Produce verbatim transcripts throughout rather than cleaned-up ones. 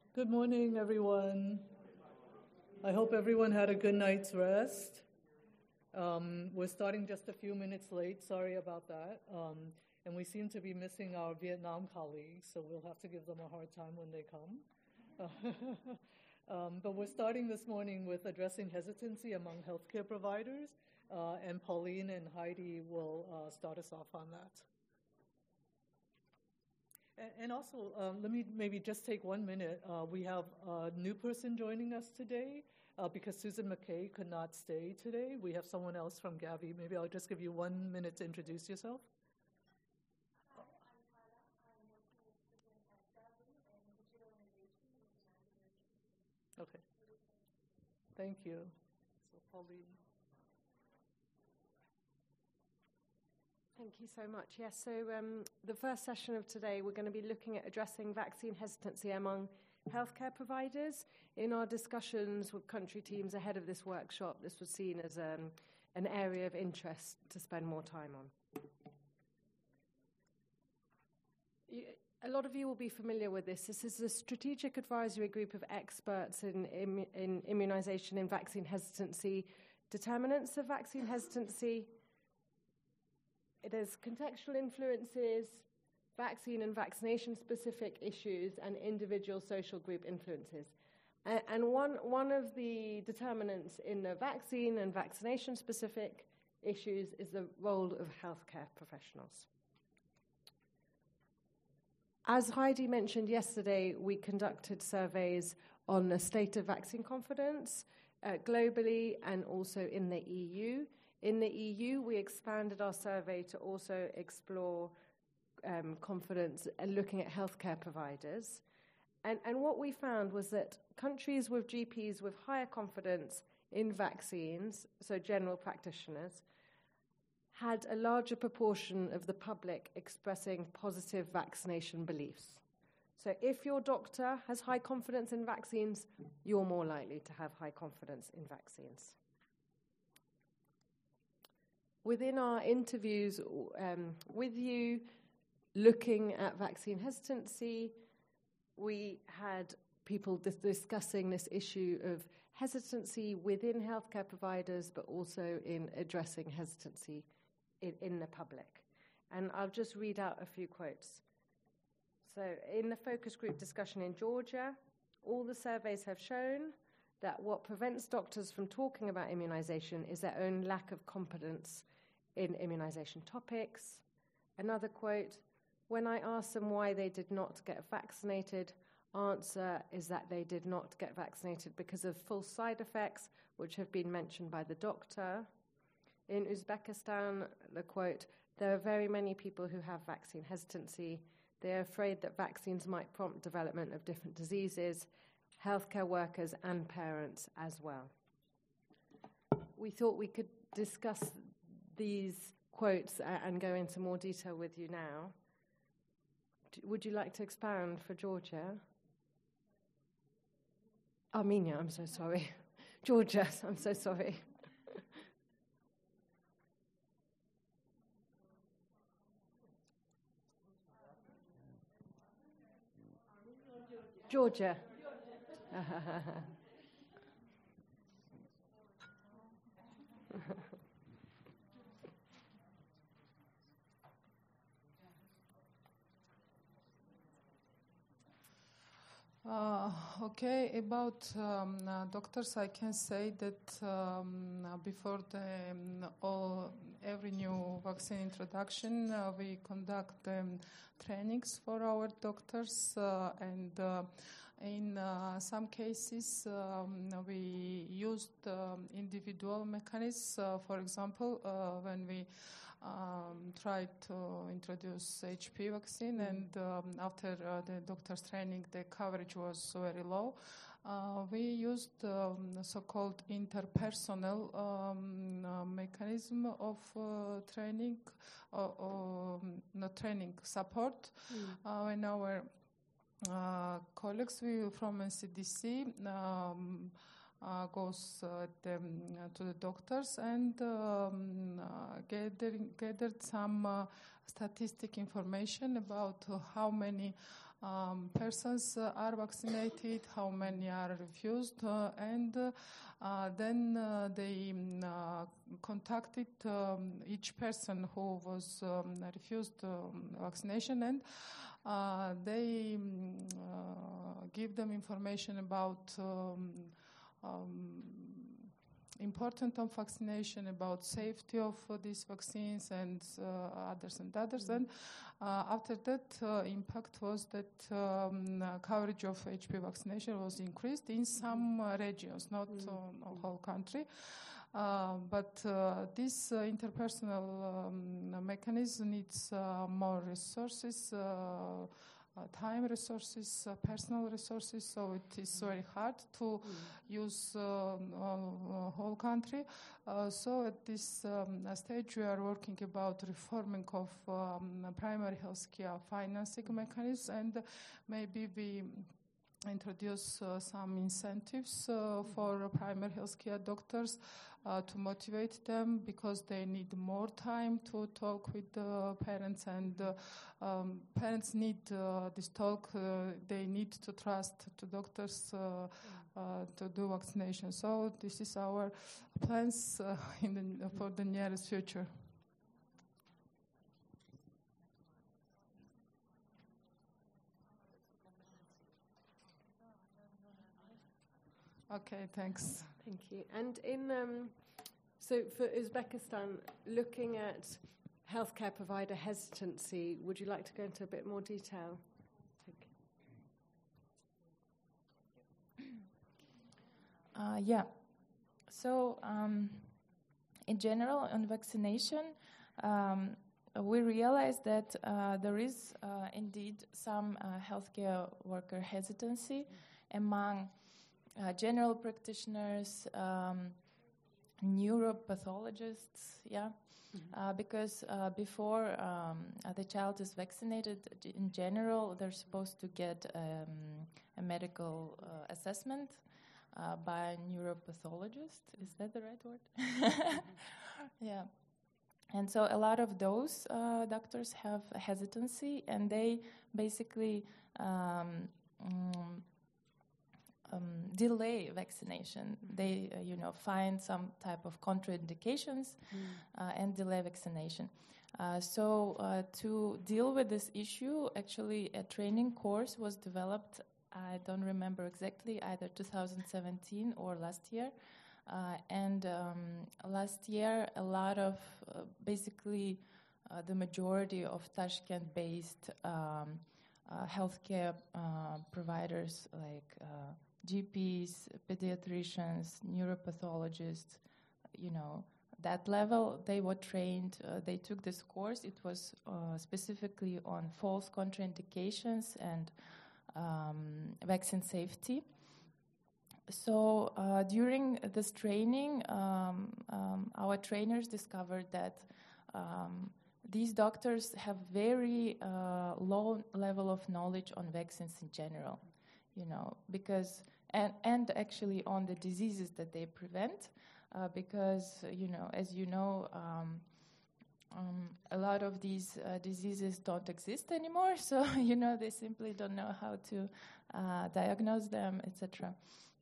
Good morning, everyone. I hope everyone had a good night's rest. Um, we're starting just a few minutes late. Sorry about that. Um, and we seem to be missing our Vietnam colleagues, so we'll have to give them a hard time when they come. um, but we're starting this morning with addressing hesitancy among healthcare providers, uh, and Pauline and Heidi will uh, start us off on that. And also, um, let me maybe just take one minute. Uh, we have a new person joining us today uh, because Susan McKay could not stay today. We have someone else from Gavi. Maybe I'll just give you one minute to introduce yourself. Hi, I'm Carla. I'm working with Susan at Gavi and digital innovation with United. Okay. Thank you. So, Pauline. Thank you so much. Yes, so um, the first session of today, we're going to be looking at addressing vaccine hesitancy among healthcare providers. In our discussions with country teams ahead of this workshop, this was seen as um, an area of interest to spend more time on. You, a lot of you will be familiar with this. This is a strategic advisory group of experts in, in, in immunization and vaccine hesitancy, determinants of vaccine hesitancy. There's contextual influences, vaccine and vaccination-specific issues, and individual social group influences. And, and one, one of the determinants in the vaccine and vaccination-specific issues is the role of healthcare professionals. As Heidi mentioned yesterday, we conducted surveys on the state of vaccine confidence uh, globally and also in the E U. In the E U, we expanded our survey to also explore um, confidence and looking at healthcare providers. And, and what we found was that countries with G Ps with higher confidence in vaccines, so general practitioners, had a larger proportion of the public expressing positive vaccination beliefs. So if your doctor has high confidence in vaccines, you're more likely to have high confidence in vaccines. Within our interviews um, with you, looking at vaccine hesitancy, we had people dis- discussing this issue of hesitancy within healthcare providers, but also in addressing hesitancy in, in the public. And I'll just read out a few quotes. So in the focus group discussion in Georgia, all the surveys have shown that what prevents doctors from talking about immunization is their own lack of competence in immunization topics. Another quote, when I asked them why they did not get vaccinated, answer is that they did not get vaccinated because of false side effects, which have been mentioned by the doctor. In Uzbekistan, the quote, there are very many people who have vaccine hesitancy. They are afraid that vaccines might prompt development of different diseases, healthcare workers and parents as well. We thought we could discuss these quotes uh, and go into more detail with you now. D- would you like to expound for Georgia? Armenia, I'm so sorry. Georgia, I'm so sorry. Georgia. Uh, okay, about um, uh, doctors, I can say that um, uh, before the um, all every new vaccine introduction, uh, we conduct um, trainings for our doctors, uh, and uh, in uh, some cases um, we used um, individual mechanisms. Uh, for example, uh, when we Um, tried to introduce H P V vaccine, mm-hmm. and um, after uh, the doctor's training, the coverage was very low. Uh, we used um, the so-called interpersonal um, uh, mechanism of uh, training, or, or not training, support. Mm. Uh, when our uh, colleagues we, from N C D C um, Uh, goes uh, them, uh, to the doctors and um, uh, gathering, gathered some uh, statistic information about uh, how many um, persons uh, are vaccinated, how many are refused, uh, and uh, uh, then uh, they um, uh, contacted um, each person who was um, refused um, vaccination, and uh, they um, uh, give them information about um, um, important of vaccination, about safety of uh, these vaccines and uh, others and others. Mm-hmm. And uh, after that, uh, impact was that um, uh, coverage of H P V vaccination was increased in some uh, regions, not mm-hmm. on the whole country. Uh, but uh, this uh, interpersonal um, mechanism needs uh, more resources, uh, Uh, time resources, uh, personal resources, so it is very hard to mm. use uh, uh, whole country. Uh, so at this um, stage we are working about reforming of um, primary health care financing mechanisms, and maybe we introduce uh, some incentives uh, for primary health care doctors uh, to motivate them, because they need more time to talk with the parents, and uh, um, parents need uh, this talk. Uh, they need to trust to doctors uh, uh, to do vaccination. So this is our plans uh, in the, for the nearest future. Okay, thanks. Thank you. And in um, so for Uzbekistan, looking at healthcare provider hesitancy, would you like to go into a bit more detail? Uh, yeah. So um, in general, on vaccination, um, we realized that uh, there is uh, indeed some uh, healthcare worker hesitancy among Uh, general practitioners, um, neuropathologists, yeah, mm-hmm. uh, because uh, before um, uh, the child is vaccinated, in general, they're supposed to get um, a medical uh, assessment uh, by a neuropathologist. Is that the right word? Yeah. And so a lot of those uh, doctors have hesitancy, and they basically um, um, Um, delay vaccination. Mm-hmm. They, uh, you know, find some type of contraindications mm. uh, and delay vaccination. Uh, so uh, to deal with this issue, actually a training course was developed, I don't remember exactly, either two thousand seventeen or last year. Uh, and um, last year, a lot of, uh, basically, uh, the majority of Tashkent-based um, uh, healthcare uh, providers like uh, G Ps, pediatricians, neuropathologists, you know, that level, they were trained, uh, they took this course. It was uh, specifically on false contraindications and um, vaccine safety. So uh, during this training, um, um, our trainers discovered that um, these doctors have very uh, low level of knowledge on vaccines in general. You know, because, and, and actually on the diseases that they prevent, uh, because, you know, as you know, um, um, a lot of these uh, diseases don't exist anymore, so, you know, they simply don't know how to uh, diagnose them, et cetera.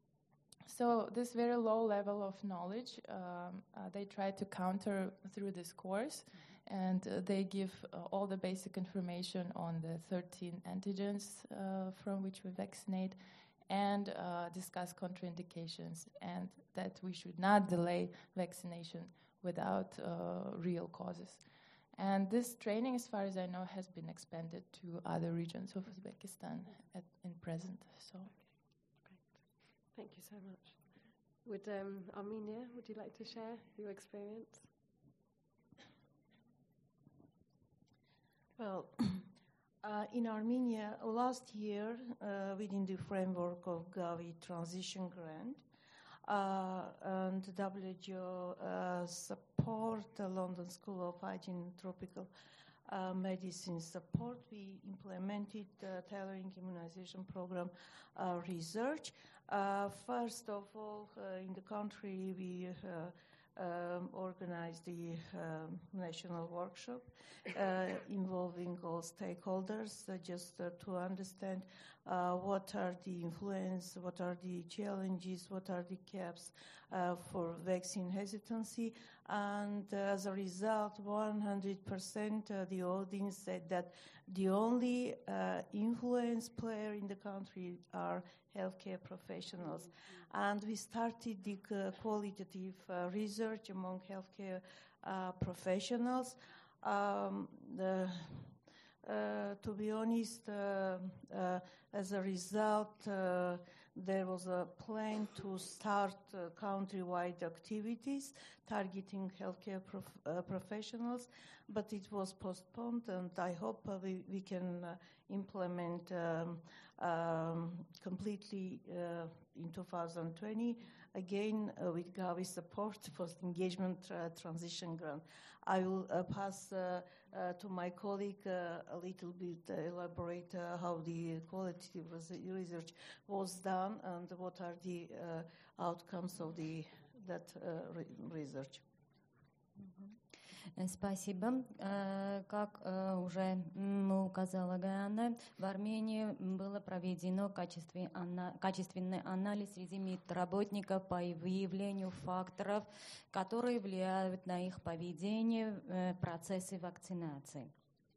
So this very low level of knowledge, um, uh, they try to counter through this course, and uh, they give uh, all the basic information on the thirteen antigens uh, from which we vaccinate, and uh, discuss contraindications, and that we should not delay vaccination without uh, real causes. And this training, as far as I know, has been expanded to other regions of Uzbekistan at, in present. So, great. Thank you so much. Would um, Armenia, would you like to share your experience? Well, uh, in Armenia, last year, uh, within the framework of Gavi Transition Grant, uh, and W H O uh, support the London School of Hygiene and Tropical uh, Medicine support, we implemented the tailoring immunization program uh, research. Uh, first of all, uh, in the country, we uh, um, organized the um, national workshop uh, involving all stakeholders, uh, just uh, to understand uh, what are the influence, what are the challenges, what are the gaps uh, for vaccine hesitancy. And uh, as a result, one hundred percent uh, the audience said that the only uh, influence player in the country are healthcare professionals. And we started the uh, qualitative uh, research among healthcare uh, professionals. Um, the, uh, to be honest, uh, uh, as a result, uh, there was a plan to start uh, country-wide activities targeting healthcare prof- uh, professionals, but it was postponed, and I hope uh, we, we can uh, implement um, um, completely uh, in two thousand twenty, again uh, with Gavi's support, post-engagement uh, transition grant. I will uh, pass uh, uh, to my colleague uh, a little bit, uh, elaborate uh, how the qualitative research was done and what are the uh, outcomes of the that uh, re- research. Спасибо. Как уже указала Гаана, в Армении было проведено качественный анализ среди медработников по выявлению факторов, которые влияют на их поведение в процессе вакцинации.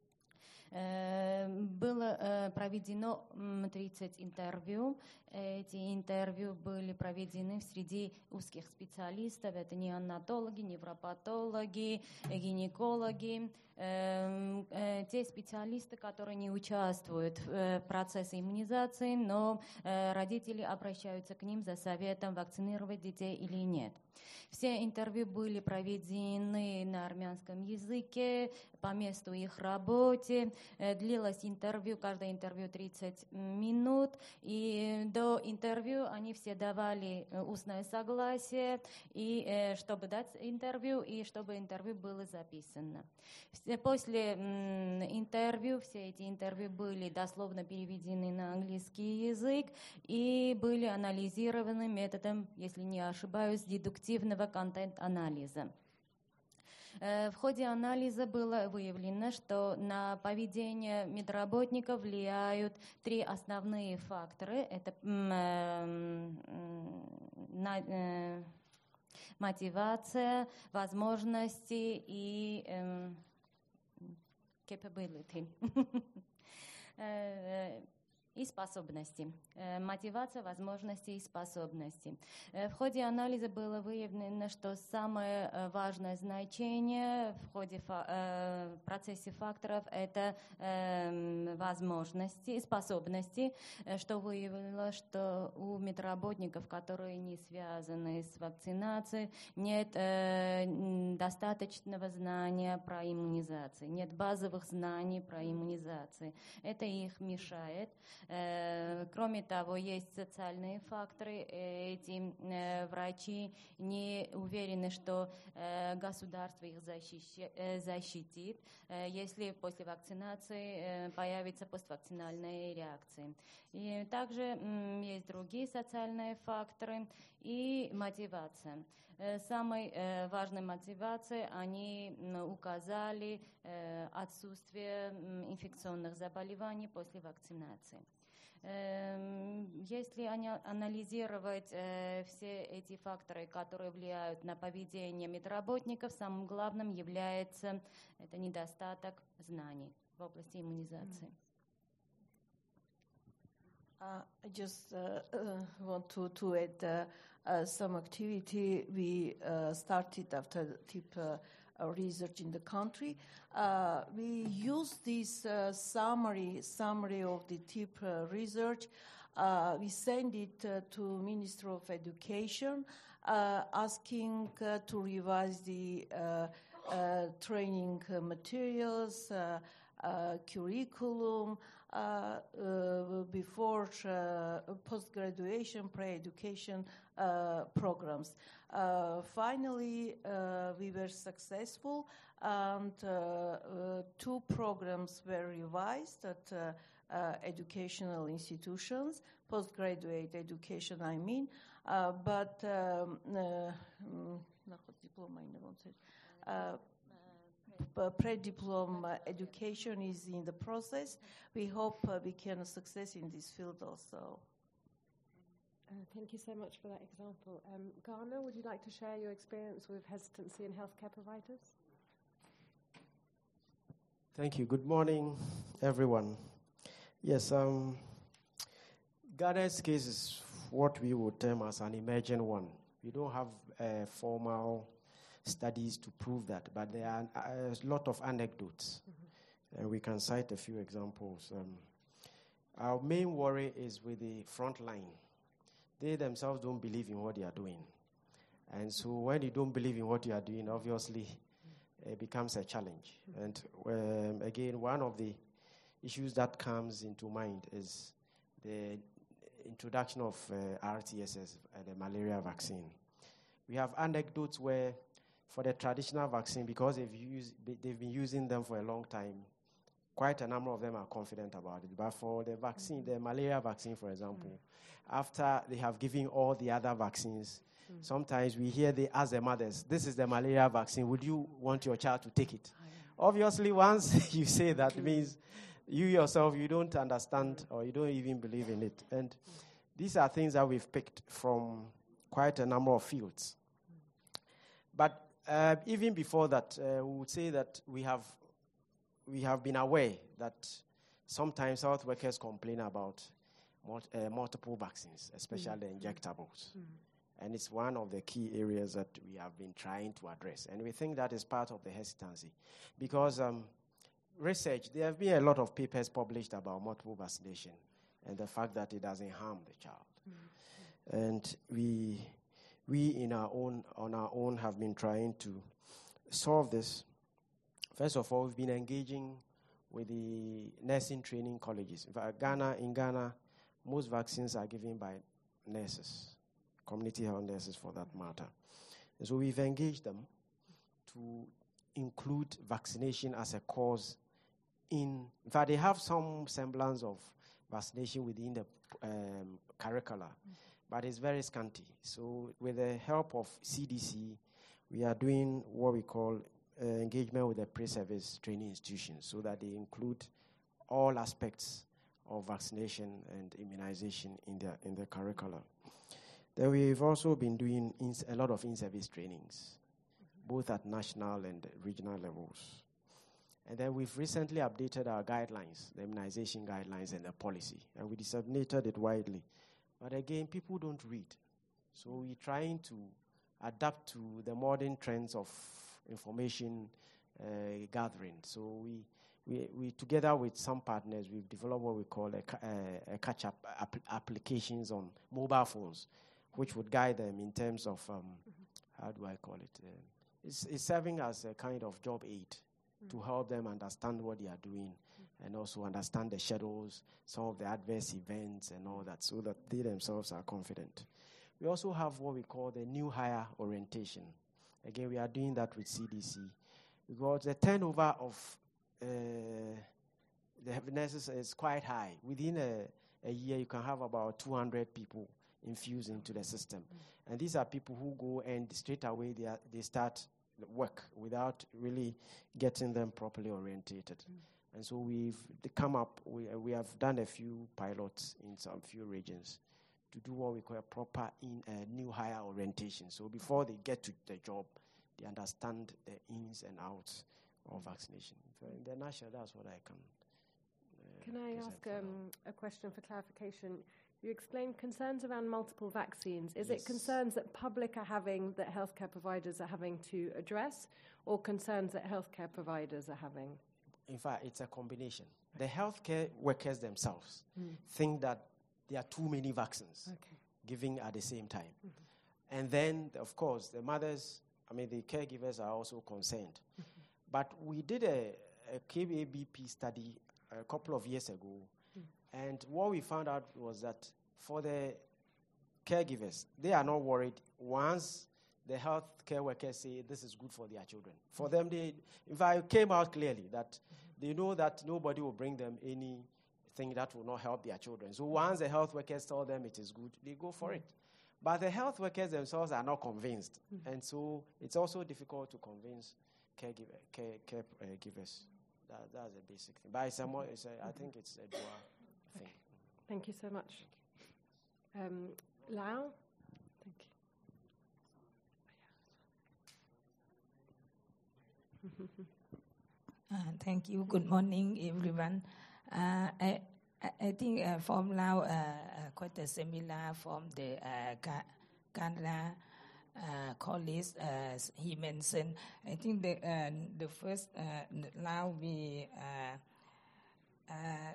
Было проведено тридцать интервью. Эти интервью были проведены среди узких специалистов. Это неонатологи, невропатологи, гинекологи. Те специалисты, которые не участвуют в процессе иммунизации, но родители обращаются к ним за советом, вакцинировать детей или нет. Все интервью были проведены на армянском языке, по месту их работы. Длилось интервью, каждое интервью тридцать минут. И до интервью они все давали устное согласие, и, чтобы дать интервью, и чтобы интервью было записано. После интервью, все эти интервью были дословно переведены на английский язык и были анализированы методом, если не ошибаюсь, дедуктивного контент-анализа. В ходе анализа было выявлено, что на поведение медработников влияют три основные факторы. Это мотивация, возможности и capability. И способности. Мотивация, возможности и способности. В ходе анализа было выявлено, что самое важное значение в ходе в процессе факторов – это возможности, способности, что выявило, что у медработников, которые не связаны с вакцинацией, нет достаточного знания про иммунизацию, нет базовых знаний про иммунизацию. Это их мешает. Кроме того, есть социальные факторы. Эти врачи не уверены, что государство их защитит, если после вакцинации появится поствакцинальная реакция. И также есть другие социальные факторы и мотивация. Самой важной мотивацией они указали отсутствие инфекционных заболеваний после вакцинации. Если анализировать все эти факторы, которые влияют на поведение медработников, самым главным является это недостаток знаний в области иммунизации. Uh, I just uh, uh, want to, to add uh, uh, some activity we uh, started after the T I P uh, research in the country. Uh, we use this uh, summary summary of the T I P uh, research. Uh, we send it uh, to Minister of Education, uh, asking uh, to revise the uh, uh, training uh, materials, uh, uh, curriculum. Uh, uh, before uh, post-graduation, pre-education uh, programs. Uh, finally, uh, we were successful, and uh, uh, two programs were revised at uh, uh, educational institutions, postgraduate education, I mean, uh, but um, uh, diploma in the uh, pre-diploma education is in the process. We hope uh, we can success in this field also. Uh, thank you so much for that example. Um, Ghana, would you like to share your experience with hesitancy in healthcare providers? Thank you. Good morning, everyone. Yes, um, Ghana's case is what we would term as an emergent one. We don't have uh, formal studies to prove that, but there are a lot of anecdotes, mm-hmm. and we can cite a few examples. Um, our main worry is with the front line. They themselves don't believe in what they are doing. And so when you don't believe in what you are doing, obviously, it becomes a challenge. Mm-hmm. And um, again, one of the issues that comes into mind is the introduction of uh, R T S S, uh, the malaria vaccine. We have anecdotes where for the traditional vaccine, because they've, used, they've been using them for a long time, quite a number of them are confident about it. But for the vaccine, mm-hmm. the malaria vaccine, for example, mm-hmm. after they have given all the other vaccines, mm-hmm. sometimes we hear they ask the mothers, this is the malaria vaccine, would you want your child to take it? Oh, yeah. Obviously, once you say that, it means you yourself, you don't understand or you don't even believe in it. And mm-hmm. these are things that we've picked from quite a number of fields. Mm-hmm. But Uh, even before that, uh, we would say that we have we have been aware that sometimes health workers complain about mul- uh, multiple vaccines, especially mm. the injectables. Mm. And it's one of the key areas that we have been trying to address. And we think that is part of the hesitancy. Because um, research, there have been a lot of papers published about multiple vaccination and the fact that it doesn't harm the child. Mm. And we... We, in our own, on our own, have been trying to solve this. First of all, we've been engaging with the nursing training colleges. In fact, Ghana, in Ghana, most vaccines are given by nurses, community health nurses for that matter. And so we've engaged them to include vaccination as a cause in, in fact, they have some semblance of vaccination within the um, curricula. Mm-hmm. But it's very scanty. So with the help of C D C, we are doing what we call uh, engagement with the pre-service training institutions so that they include all aspects of vaccination and immunization in their in the curriculum. Then we've also been doing ins- a lot of in-service trainings, mm-hmm. both at national and regional levels. And then we've recently updated our guidelines, the immunization guidelines and the policy, and we disseminated it widely. But again, people don't read. So we're trying to adapt to the modern trends of information uh, gathering. So we, we, we, together with some partners, we've developed what we call a, a, a catch-up ap- applications on mobile phones, which would guide them in terms of, um, mm-hmm. how do I call it? Uh, it's, it's serving as a kind of job aid mm-hmm. to help them understand what they are doing. And also understand the schedules, some of the adverse events and all that, so that they themselves are confident. We also have what we call the new hire orientation. Again, we are doing that with C D C. Because the turnover of uh, the nurses is quite high. Within a, a year, you can have about two hundred people infused into the system. Mm. And these are people who go and straight away they, are, they start work without really getting them properly orientated. Mm. And so we've come up, we, uh, we have done a few pilots in some few regions to do what we call a proper in uh, new hire orientation. So before they get to the job, they understand the ins and outs of vaccination. So in the nutshell, that's what I can uh, Can I ask um, a question for clarification? You explained concerns around multiple vaccines. Is yes. it concerns that public are having, that healthcare providers are having to address, or concerns that healthcare providers are having? In fact, it's a combination. The healthcare workers themselves mm. think that there are too many vaccines okay. giving at the same time. Mm-hmm. And then, of course, the mothers, I mean, the caregivers are also concerned. Mm-hmm. But we did a, a K B B P study a couple of years ago, mm. and what we found out was that for the caregivers, they are not worried once the healthcare workers say this is good for their children. For them, they, in fact, it came out clearly that mm-hmm. they know that nobody will bring them anything that will not help their children. So once the health workers tell them it is good, they go for mm-hmm. it. But the health workers themselves are not convinced. Mm. And so it's also difficult to convince caregiver, care, care uh, givers. That, that's a basic thing. But it's a more, it's a, I think it's a dual thing. Okay. Thank you so much. Um, Lau? Thank you. Uh, thank you. Good morning, everyone. Uh, I, I think uh, from Lao, uh, uh, quite a similar from the uh, Canada uh, college, as he mentioned. I think the uh, the first uh, Lao we uh, uh,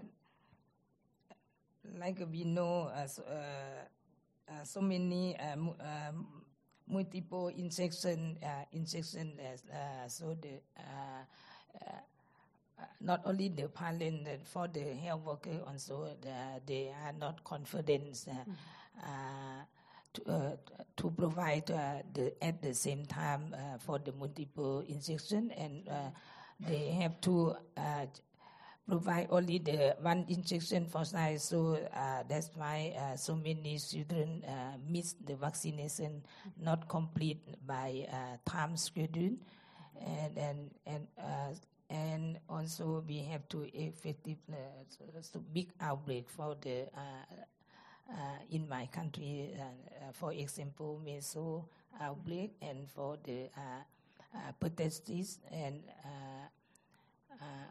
like we know as uh, uh, so many uh, mu- uh, multiple injection uh, injection as uh, so the. Uh, uh, Uh, not only the parent, uh, for the health worker also, the, they are not confident uh, mm. uh, to, uh, to provide uh, the, at the same time uh, for the multiple injection, and uh, they have to uh, provide only the one injection for size. So uh, that's why uh, so many children uh, miss the vaccination, mm. not complete by uh, time schedule, and and and. Uh, And also we have to effective uh, so big outbreak for the uh, uh, in my country. Uh, uh, for example, measles outbreak, and for the uh, uh, pertussis and uh, uh,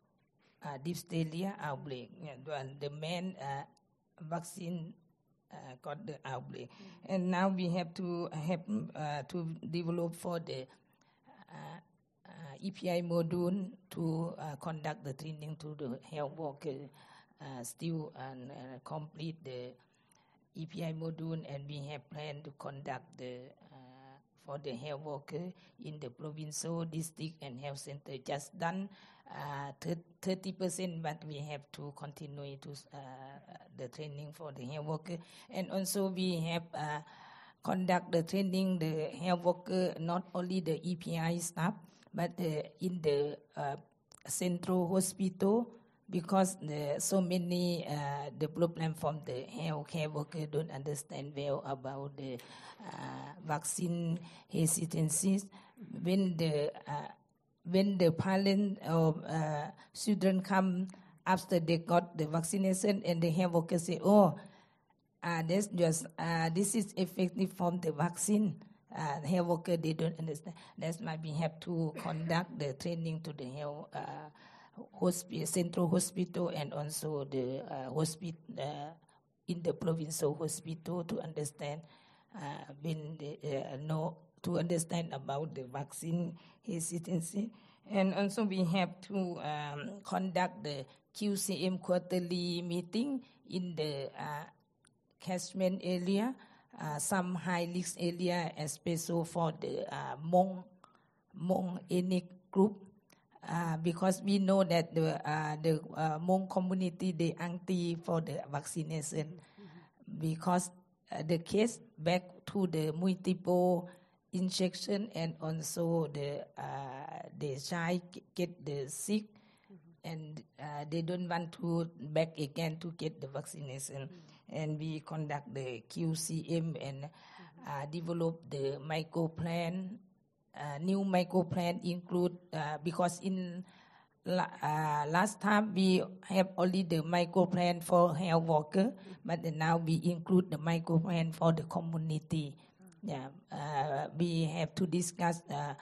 uh, diphtheria outbreak. And the main uh, vaccine uh, got the outbreak, mm-hmm. and now we have to have uh, to develop for the. Uh, Uh, E P I module to uh, conduct the training to the health worker, uh, still and uh, complete the E P I module, and we have planned to conduct the uh, for the health worker in the provincial, district, and health center. Just done uh, thirty percent, but we have to continue to uh, the training for the health worker, and also we have. Uh, conduct the training the health worker, not only the E P I staff, but uh, in the uh, central hospital, because the, so many uh, the problem from the healthcare worker don't understand well about the uh, vaccine hesitancies. When the uh, when the parent or uh, children come after they got the vaccination, and the health worker say, "Oh, uh, this just uh, this is effective from the vaccine." Uh, health worker, they don't understand. That's why we have to conduct the training to the health uh, hospital, central hospital, and also the uh, hospital uh, in the provincial hospital to understand uh, when they uh, know to understand about the vaccine hesitancy, and also we have to um, conduct the Q C M quarterly meeting in the uh, catchment area. Uh, some high-risk area, especially for the uh, Hmong, Hmong ethnic group, uh, because we know that the uh, the uh, Hmong community, they anti for the vaccination, mm-hmm. because uh, the case back to the multiple injection, and also the uh, the child get the sick, mm-hmm. and uh, they don't want to back again to get the vaccination. Mm-hmm. And we conduct the Q C M and uh, develop the micro plan. Uh, new micro plan include uh, because in la, uh, last time we have only the micro plan for health worker, but now we include the micro plan for the community. Yeah, uh, we have to discuss. Uh,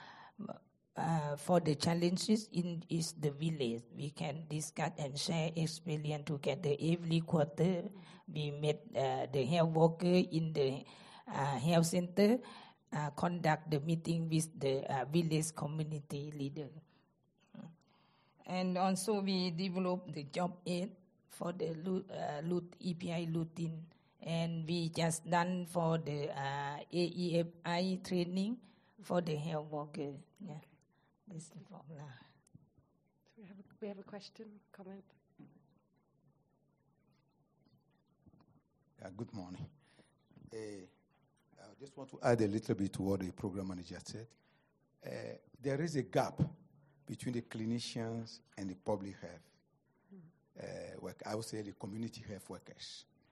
Uh, for the challenges in is the village, we can discuss and share experience together. Every quarter, we meet uh, the health worker in the uh, health center, uh, conduct the meeting with the uh, village community leader, and also we develop the job aid for the uh, E P I routine, and we just done for the uh, A E F I training for the health worker. Yeah. This is the formula. Do we have a, we have a question, comment? Yeah, good morning. Uh, I just want to add a little bit to what the program manager said. Uh, there is a gap between the clinicians and the public health mm. uh, work. I would say the community health workers.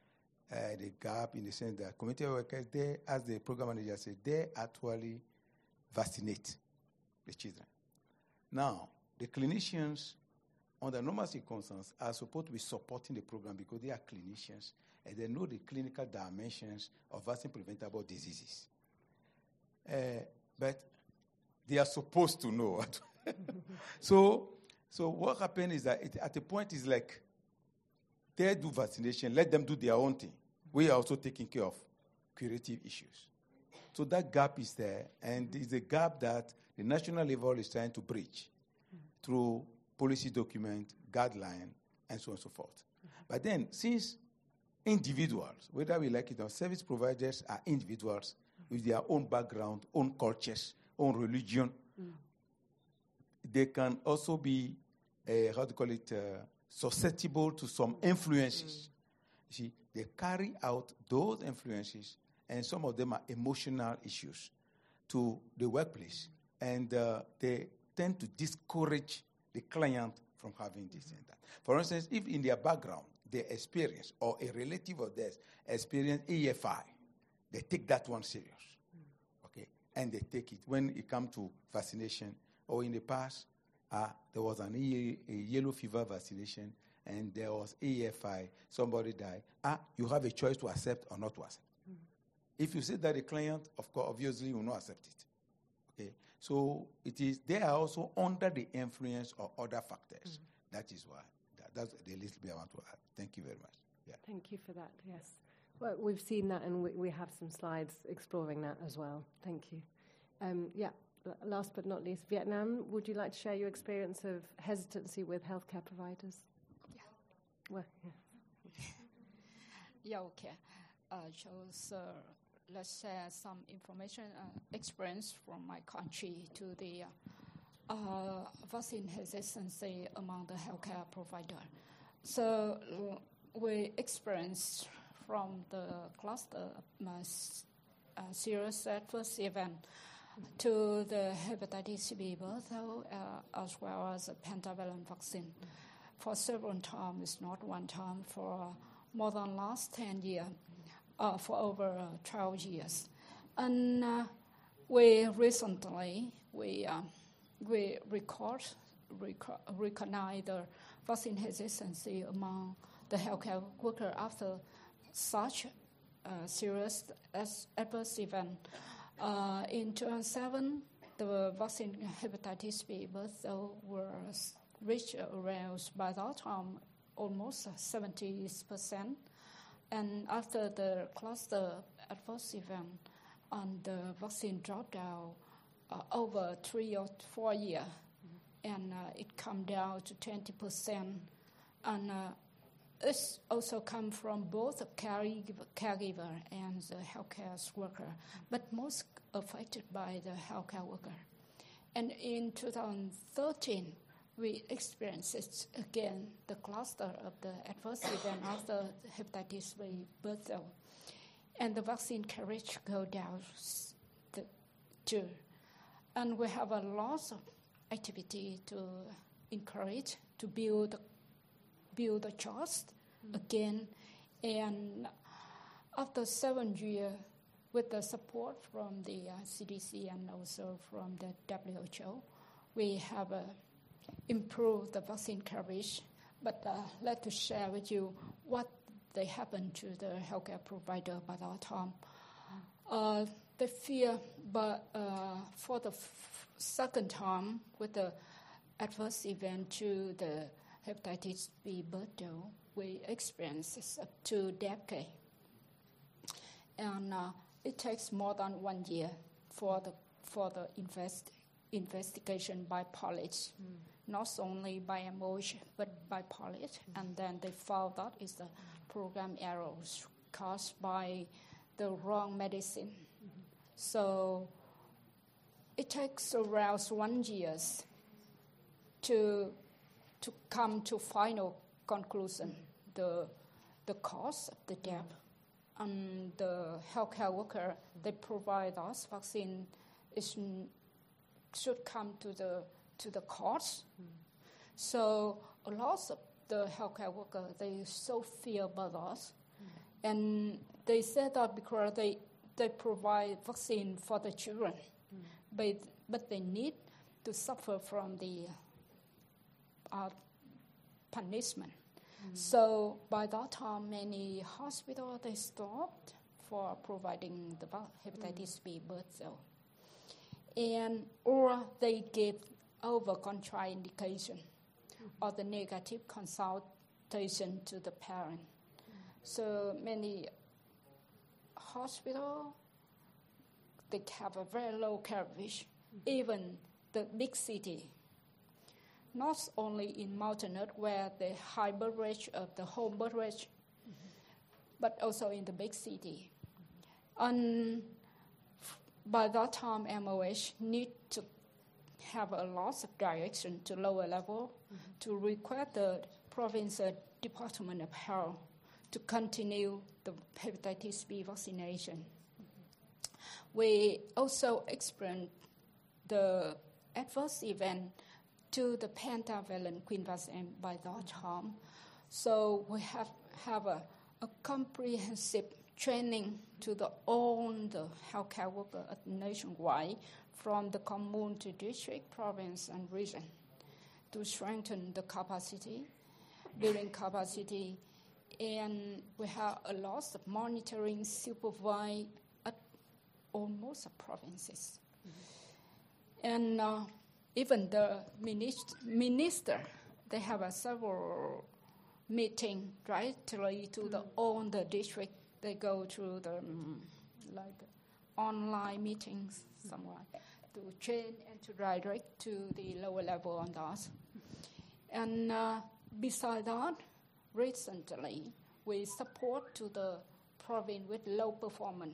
uh, the gap in the sense that community workers, they, as the program manager said, they actually vaccinate the children. Now, the clinicians, under normal circumstances, are supposed to be supporting the program because they are clinicians and they know the clinical dimensions of vaccine-preventable diseases. Uh, but they are supposed to know. so, so what happens is that it, at a point is like they do vaccination, let them do their own thing. We are also taking care of curative issues. So that gap is there, and it's a gap that the national level is trying to bridge mm-hmm. through policy document, guideline, and so on and so forth. Mm-hmm. But then, since individuals, whether we like it or service providers are individuals mm-hmm. with their own background, own cultures, own religion, mm-hmm. they can also be, uh, how do you call it, uh, susceptible to some influences. Mm-hmm. You see, they carry out those influences, and some of them are emotional issues to the workplace. And uh, they tend to discourage the client from having this mm-hmm. and that. For instance, if in their background they experience, or a relative of theirs experience E F I, they take that one serious, mm-hmm. okay? And they take it. When it comes to vaccination, or in the past, uh, there was an e- a yellow fever vaccination, and there was E F I, somebody died. Ah, you have a choice to accept or not to accept. Mm-hmm. If you say that the client, of course, obviously will not accept it. Okay, so it is. They are also under the influence of other factors. Mm-hmm. That is why. That, that's the little bit I want to add. Thank you very much. Yeah. Thank you for that. Yes. Well, we've seen that, and we, we have some slides exploring that as well. Thank you. Um, yeah. Last but not least, Vietnam. Would you like to share your experience of hesitancy with healthcare providers? Yeah. Well, yeah. Yeah. Okay. Uh, so, uh, let's share some information, uh, experience from my country to the uh, uh, vaccine hesitancy among the healthcare provider. So uh, we experienced from the cluster uh, uh, serious adverse event to the hepatitis B birth, uh, as well as a pentavalent vaccine. For several times, not one time, for more than last ten years. Uh, for over uh, twelve years. And uh, we recently, we uh, we record, record, recognize the vaccine hesitancy among the healthcare worker after such uh, serious as adverse event. Uh, in two thousand seven, the vaccine hepatitis B birth was reached around, by that time, almost seventy percent. And after the cluster adverse event, and the vaccine dropped out uh, over three or four years, mm-hmm. and uh, it come down to twenty percent. And uh, it's also come from both the caregiver, caregiver and the healthcare worker, mm-hmm. but most affected by the healthcare worker. And in two thousand thirteen, we experienced it again, the cluster of the adverse event after the hepatitis B birth, and the vaccine coverage go down the, too. And we have a lot of activity to encourage, to build, build the trust mm-hmm. again. And after seven years, with the support from the uh, C D C and also from the W H O, we have a improve the vaccine coverage, but uh, let to share with you what they happened to the healthcare provider by that time. Uh, they fear, but uh, for the f- second time with the adverse event to the hepatitis B birth, we experienced up to decade, and uh, it takes more than one year for the for the invest, investigation by police. Mm. Not only by emotion, but by policy, mm-hmm. and then they found that is the program errors caused by the wrong medicine. Mm-hmm. So it takes around one year to to come to final conclusion, mm-hmm. the the cause of the death, and the healthcare worker they provide us vaccine is should come to the to the courts. Mm. So a lot of the healthcare workers, they so fear about us. Mm. And they said that because they, they provide vaccine for the children, mm. but, but they need to suffer from the uh, punishment. Mm. So by that time, many hospitals, they stopped for providing the hepatitis mm. B birth cell. And, or they gave over contraindication mm. or the negative consultation to the parent. Mm. So many hospitals, they have a very low coverage, mm. even the big city. Not only in Mountain Earth where the high birth rate of the home birth rate, mm-hmm. but also in the big city. And by that time, M O H need to have a lot of direction to lower level mm-hmm. to request the provincial Department of Health to continue the hepatitis B vaccination. Mm-hmm. We also experienced the adverse event to the pentavalent quinvaccine by that time. So we have have a, a comprehensive training to the all the healthcare workers nationwide, from the commune to district, province, and region, to strengthen the capacity, building capacity, and we have a lot of monitoring supervised at almost the provinces. Mm-hmm. And uh, even the minister, minister, they have a several meeting directly to mm. the all the district. They go through the um, like online meetings mm. somewhere to train and to direct to the lower level on that. And uh, besides that, recently we support to the province with low performance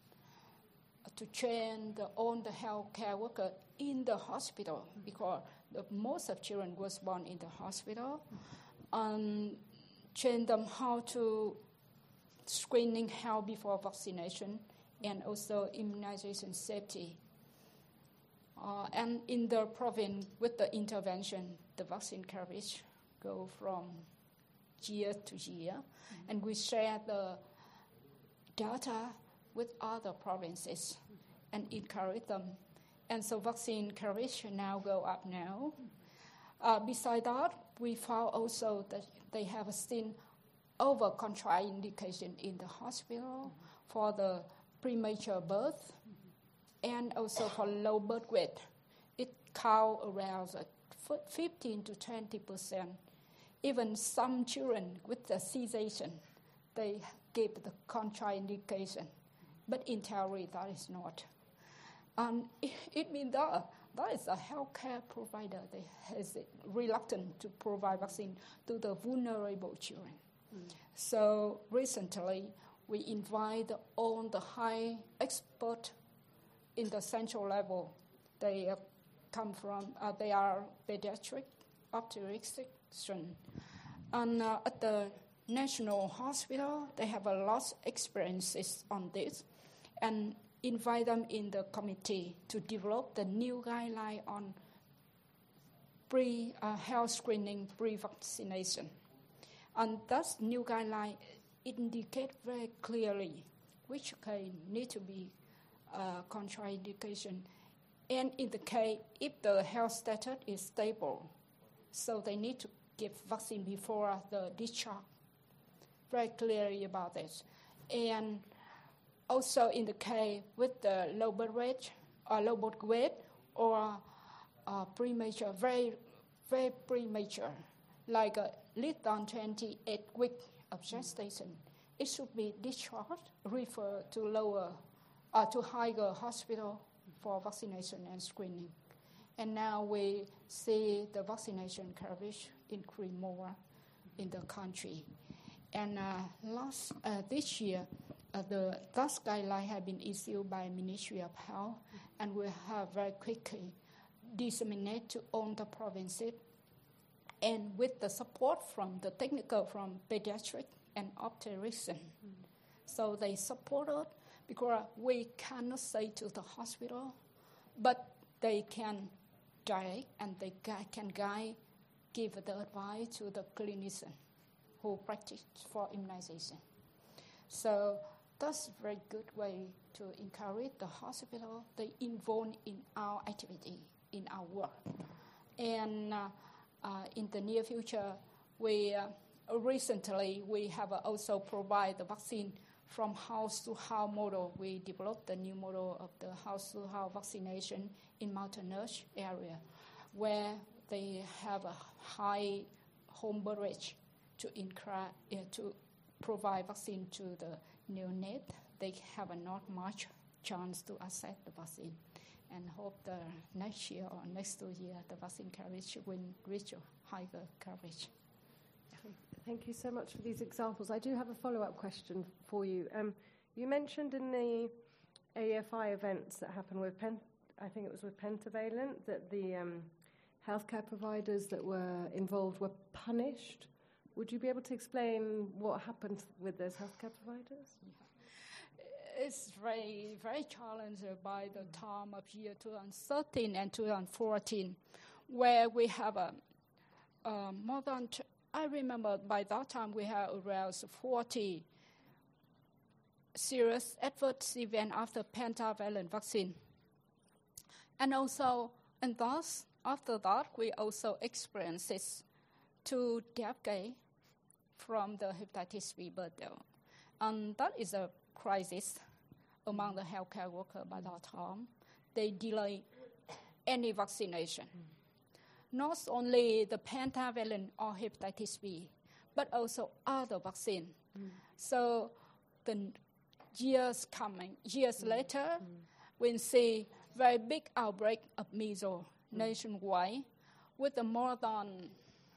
uh, to train the all the healthcare workers in the hospital, because the, most of children was born in the hospital, and train them how to screening health before vaccination and also immunization safety. Uh, and in the province, with the intervention, the vaccine coverage go from year to year, mm-hmm. and we share the data with other provinces and encourage them. And so vaccine coverage now go up now. Uh, besides that, we found also that they have seen over contraindication in the hospital for the premature birth and also for low birth weight. It count around fifteen to twenty percent. Even some children with the C-section, they give the contraindication. But in theory, that is not. Um, it, it means that that is a healthcare provider that is reluctant to provide vaccine to the vulnerable children. Mm. So recently, we invite all the high expert in the central level. They uh, come from, uh, they are pediatric obstetrician. And uh, at the National Hospital, they have a lot of experiences on this. And invite them in the committee to develop the new guideline on pre-health uh, screening, pre-vaccination. And that new guideline indicate very clearly which case need to be uh, contraindication. And in the case, if the health status is stable, so they need to give vaccine before the discharge. Very clearly about this. And also in the case with the low birth rate or low birth weight or uh, premature, very, very premature, like uh, less than twenty-eight weeks of gestation, it should be discharged, referred to lower, uh, to higher hospital for vaccination and screening. And now we see the vaccination coverage increase more in the country. And uh, last uh, this year, Uh, the D A S guideline have been issued by Ministry of Health, and we have very quickly disseminated to all the provinces, and with the support from the technical, from pediatric and obstetrician. Mm. So they supported, because we cannot say to the hospital, but they can direct and they can guide, give the advice to the clinician who practice for immunization. So that's a very good way to encourage the hospital to involve in our activity, in our work. And uh, uh, in the near future, we uh, recently we have uh, also provided the vaccine from house-to-house model. We developed a new model of the house-to-house vaccination in mountainous area, where they have a high home barrage to, incra- uh, to provide vaccine to the neonate. They have a not much chance to access the vaccine, and hope the next year or next two years the vaccine coverage will reach a higher coverage. Okay. Thank you so much for these examples. I do have a follow-up question for you. Um, you mentioned in the A F I events that happened with, Pen- I think it was with Pentavalent, that the um, healthcare providers that were involved were punished. Would you be able to explain what happened with those healthcare providers? It's very, very challenged by the time of year two thousand thirteen and two thousand fourteen, where we have a uh, more than, t- I remember by that time we had around forty serious adverse events after pentavalent vaccine. And also, and thus, after that, we also experienced two death case from the hepatitis B birth. And that is a crisis among the healthcare workers by that time. They delay any vaccination. Mm. Not only the pentavalent or hepatitis B, but also other vaccine. Mm. So the years coming, years mm. later, mm. we'll see very big outbreak of measles mm. nationwide with the more than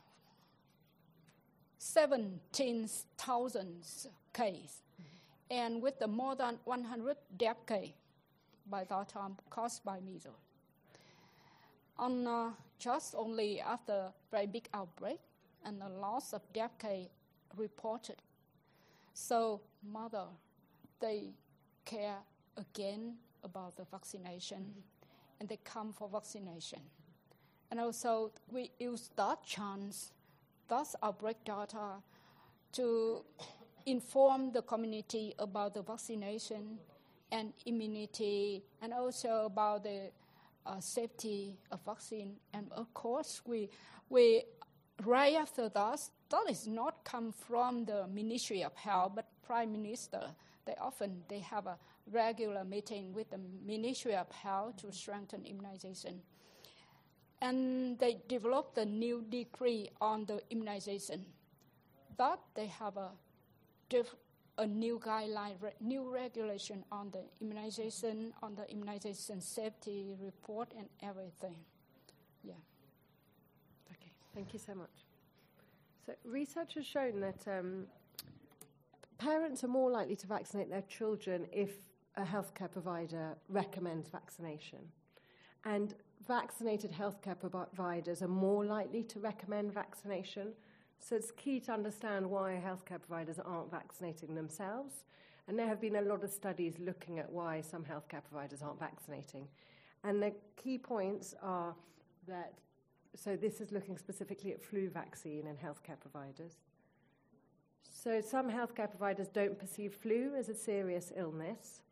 seventeen thousand cases. And with the more than one hundred death cases by that time caused by measles. And uh, just only after very big outbreak and the loss of death case reported. So mother, they care again about the vaccination mm-hmm. and they come for vaccination. And also we use that chance, that outbreak data to inform the community about the vaccination and immunity, and also about the uh, safety of vaccine. And of course, we we right after that, that is not come from the Ministry of Health, but Prime Minister. They often they have a regular meeting with the Ministry of Health to strengthen immunization, and they developed a new decree on the immunization. That they have a a new guideline, re- new regulation on the immunization, on the immunization safety report and everything. Yeah. Okay, thank you so much. So research has shown that um, parents are more likely to vaccinate their children if a healthcare provider recommends vaccination. And vaccinated healthcare providers are more likely to recommend vaccination. So it's key to understand why healthcare providers aren't vaccinating themselves. And there have been a lot of studies looking at why some healthcare providers aren't vaccinating. And the key points are that, so this is looking specifically at flu vaccine and healthcare providers. So some healthcare providers don't perceive flu as a serious illness.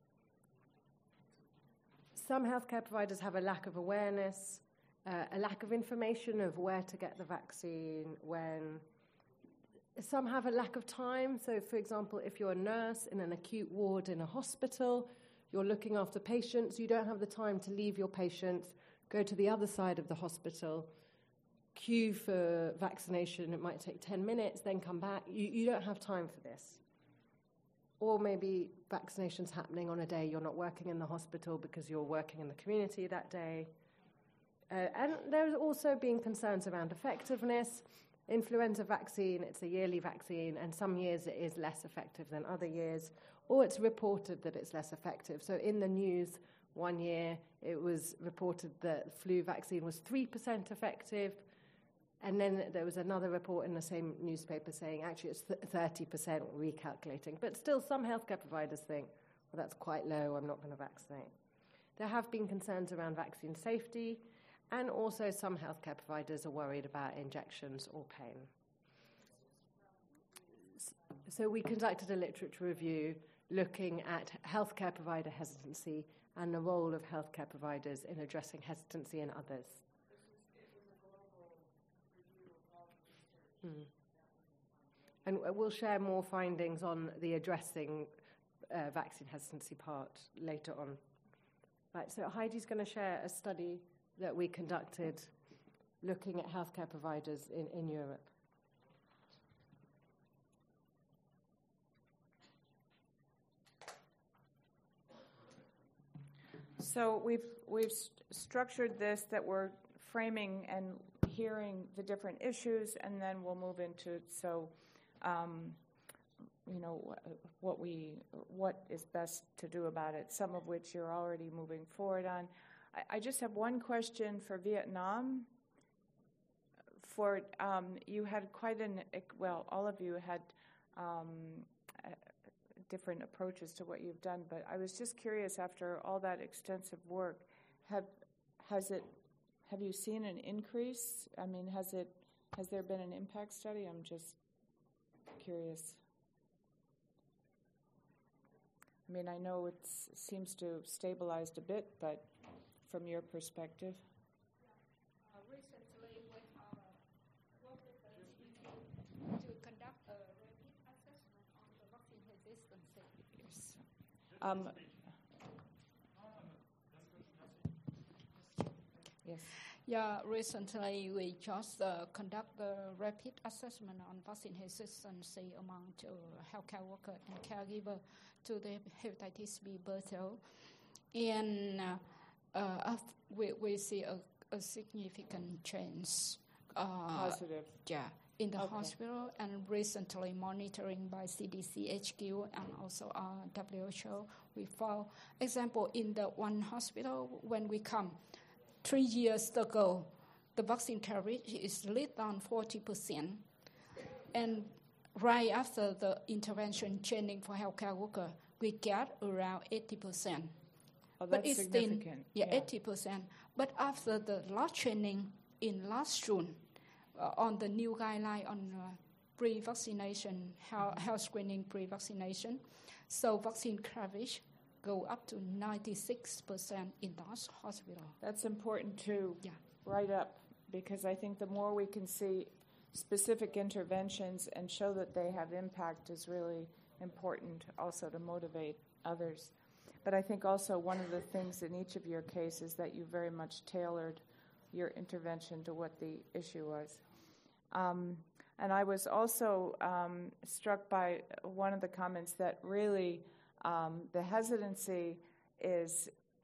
Some healthcare providers have a lack of awareness, uh, a lack of information of where to get the vaccine, when. Some have a lack of time. So, for example, if you're a nurse in an acute ward in a hospital, you're looking after patients, you don't have the time to leave your patients, go to the other side of the hospital, queue for vaccination. It might take ten minutes, then come back. You, you don't have time for this. Or maybe vaccination's happening on a day you're not working in the hospital because you're working in the community that day. Uh, and there's also been concerns around effectiveness. Influenza vaccine, it's a yearly vaccine, and some years it is less effective than other years, or it's reported that it's less effective. So in the news one year, it was reported that flu vaccine was three percent effective, and then there was another report in the same newspaper saying actually it's thirty percent recalculating. But still, some healthcare providers think, well, that's quite low, I'm not going to vaccinate. There have been concerns around vaccine safety, and also some healthcare providers are worried about injections or pain. So we conducted a literature review looking at healthcare provider hesitancy and the role of healthcare providers in addressing hesitancy in others. Mm. And we'll share more findings on the addressing uh, vaccine hesitancy part later on. Right, so Heidi's going to share a study that we conducted looking at healthcare providers in, in Europe. So we've we've st- structured this that we're framing and hearing the different issues, and then we'll move into so, um, you know, what we what is best to do about it. Some of which you're already moving forward on. I, I just have one question for Vietnam. For um, you had quite an well, all of you had. Um, different approaches to what you've done, but I was just curious, after all that extensive work, have has it have you seen an increase? I mean, has it has there been an impact study? I'm just curious. I mean, I know it seems to have stabilized a bit, but from your perspective. Uh, recently, we have worked with the C D C to conduct a rapid assessment on the vaccine resistance. Yes. Um, yes. Yeah, recently we just uh, conduct the rapid assessment on vaccine hesitancy among uh, healthcare workers and caregivers to the hepatitis B battle. And uh, uh, we, we see a, a significant change. Uh, Positive. Yeah, in the Okay. hospital, and recently monitoring by C D C H Q and also uh, W H O. We found, example, in the one hospital when we come, three years ago, the vaccine coverage is less than forty percent. And right after the intervention training for healthcare workers, we get around eighty percent. Oh, But that's it's still, significant. yeah, Yeah. eighty percent. But after the last training in last June, uh, on the new guideline on uh, pre-vaccination, health, health screening pre-vaccination, so vaccine coverage go up to ninety-six percent in that hospital. That's important to Yeah. write up, because I think the more we can see specific interventions and show that they have impact is really important also to motivate others. But I think also one of the things in each of your cases that you very much tailored your intervention to what the issue was. Um, and I was also um, struck by one of the comments that really um, the hesitancy is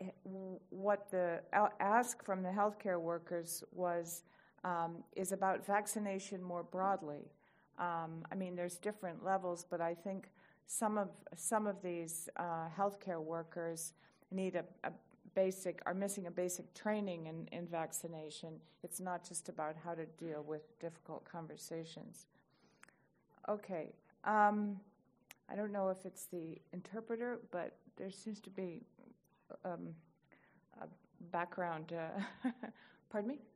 what the ask from the healthcare workers was um, is about vaccination more broadly. Um, I mean, there's different levels, but I think some of some of these uh, healthcare workers need a, a basic are missing a basic training in, in vaccination. It's not just about how to deal with difficult conversations. Okay. Um, I don't know if it's the interpreter, but there seems to be um, a background. Uh, pardon me?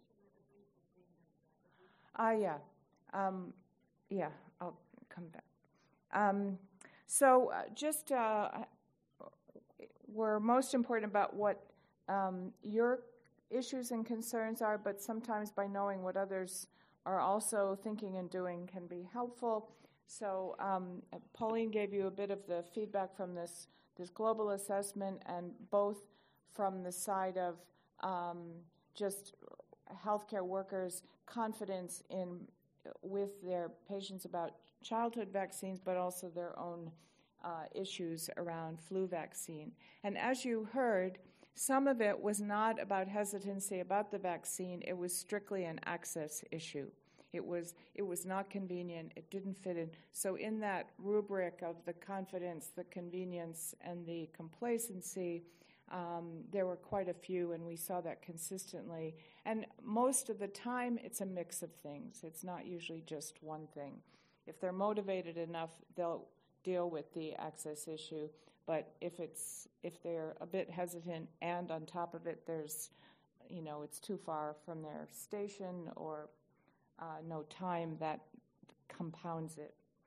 Ah, yeah. Um, yeah, I'll come back. Um, so uh, just uh, we're most important about what um, your issues and concerns are, but sometimes by knowing what others are also thinking and doing can be helpful. So um, Pauline gave you a bit of the feedback from this, this global assessment, and both from the side of um, just healthcare workers' confidence in with their patients about childhood vaccines, but also their own uh, issues around flu vaccine. And as you heard, some of it was not about hesitancy about the vaccine. It was strictly an access issue. It was it was not convenient. It didn't fit in. So in that rubric of the confidence, the convenience, and the complacency, um, there were quite a few, and we saw that consistently. And most of the time, it's a mix of things. It's not usually just one thing. If they're motivated enough, they'll deal with the access issue. But if it's if they're a bit hesitant, and on top of it, there's, you know, it's too far from their station or Uh, no time, that compounds it.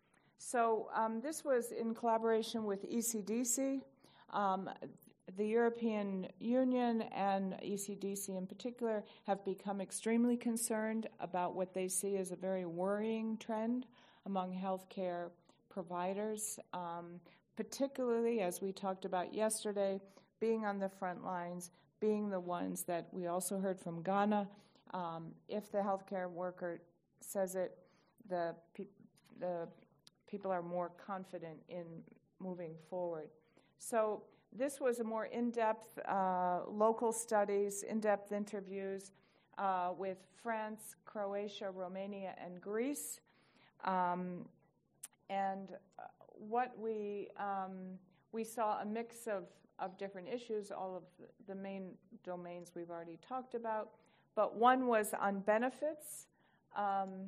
So um, this was in collaboration with E C D C. Um, the European Union and E C D C in particular have become extremely concerned about what they see as a very worrying trend among healthcare providers, um, particularly, as we talked about yesterday, being on the front lines, being the ones that we also heard from Ghana. Um, if the healthcare worker says it, the, pe- the people are more confident in moving forward. So this was a more in-depth uh, local studies, in-depth interviews uh, with France, Croatia, Romania, and Greece. Um, and uh, what we um, we saw a mix of, of different issues, all of the main domains we've already talked about, but one was on benefits. Um,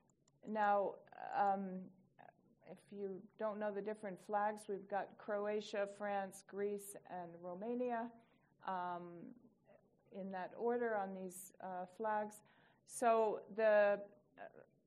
now, um, if you don't know the different flags, we've got Croatia, France, Greece, and Romania um, in that order on these uh, flags. So the uh,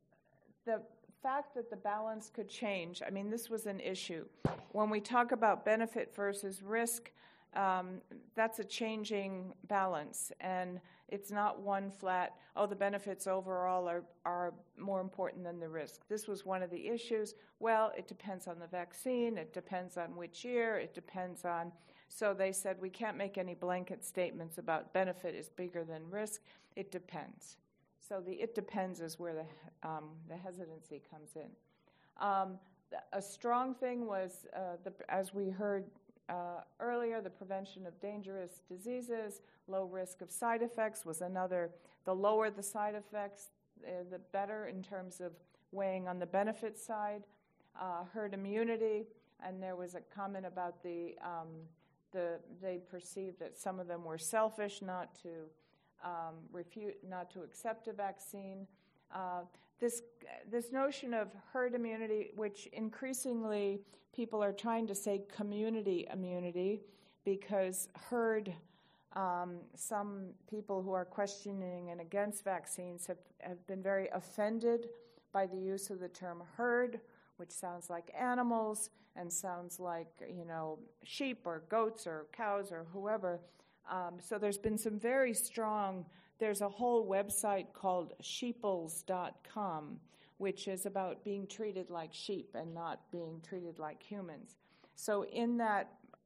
the fact that the balance could change, I mean, this was an issue. When we talk about benefit versus risk, um, that's a changing balance, and it's not one flat, oh, the benefits overall are, are more important than the risk. This was one of the issues. Well, it depends on the vaccine, it depends on which year, it depends on, so they said we can't make any blanket statements about benefit is bigger than risk. It depends. So the it depends is where the, um, the hesitancy comes in. Um, a strong thing was, uh, the, as we heard uh, earlier, the prevention of dangerous diseases, low risk of side effects was another. The lower the side effects, uh, the better in terms of weighing on the benefit side. Uh, herd immunity, and there was a comment about the, um, the they perceived that some of them were selfish not to Um, refute, not to accept a vaccine. Uh, this this notion of herd immunity, which increasingly people are trying to say community immunity, because herd, um, some people who are questioning and against vaccines have, have been very offended by the use of the term herd, which sounds like animals and sounds like, you know, sheep or goats or cows or whoever. Um, so there's been some very strong, there's a whole website called sheeples dot com, which is about being treated like sheep and not being treated like humans. So in that,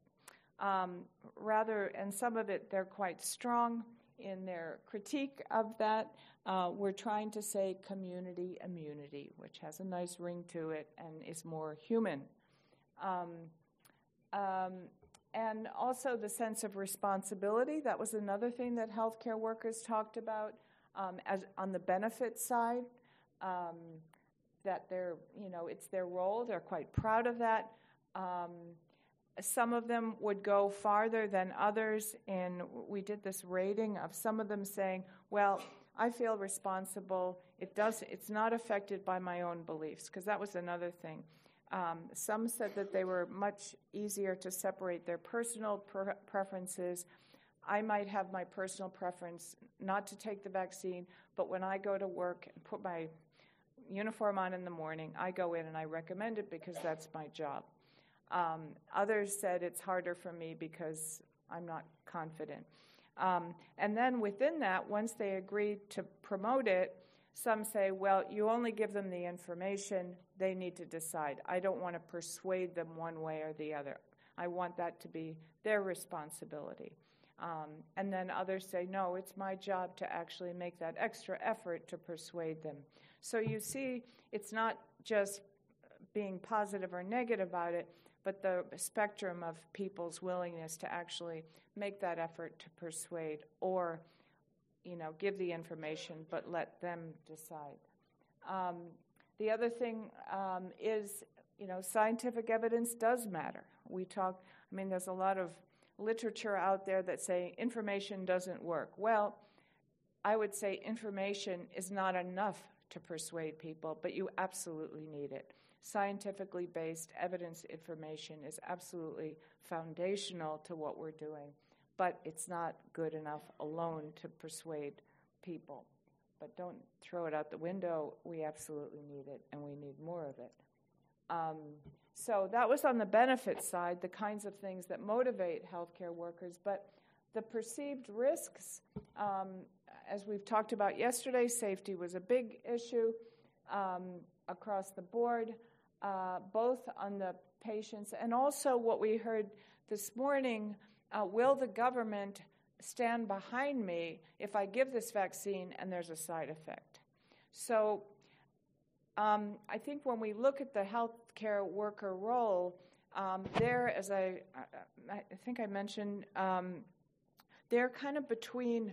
um, rather, and some of it, they're quite strong in their critique of that. Uh, we're trying to say community immunity, which has a nice ring to it and is more human. Um, um, And also the sense of responsibility. That was another thing that healthcare workers talked about um, as on the benefit side, um, that they're, you know, it's their role. They're quite proud of that. Um, some of them would go farther than others, and we did this rating of some of them saying, well, I feel responsible. It does, it's not affected by my own beliefs, because that was another thing. Um, some said that they were much easier to separate their personal pre- preferences. I might have my personal preference not to take the vaccine, but when I go to work and put my uniform on in the morning, I go in and I recommend it because that's my job. Um, others said it's harder for me because I'm not confident. Um, and then within that, once they agreed to promote it, some say, well, you only give them the information, they need to decide. I don't want to persuade them one way or the other. I want that to be their responsibility. Um, and then others say, no, it's my job to actually make that extra effort to persuade them. So you see, it's not just being positive or negative about it, but the spectrum of people's willingness to actually make that effort to persuade or, you know, give the information, but let them decide. Um, the other thing um, is, you know, scientific evidence does matter. We talk, I mean, there's a lot of literature out there that say information doesn't work. Well, I would say information is not enough to persuade people, but you absolutely need it. Scientifically based evidence information is absolutely foundational to what we're doing, but it's not good enough alone to persuade people. But don't throw it out the window. We absolutely need it, and we need more of it. Um, so that was on the benefit side, the kinds of things that motivate healthcare workers. But the perceived risks, um, as we've talked about yesterday, safety was a big issue um, across the board, uh, both on the patients and also what we heard this morning, uh, will the government stand behind me if I give this vaccine and there's a side effect? So um, I think when we look at the healthcare worker role, um, there, as I, I, I think I mentioned, um, they're kind of between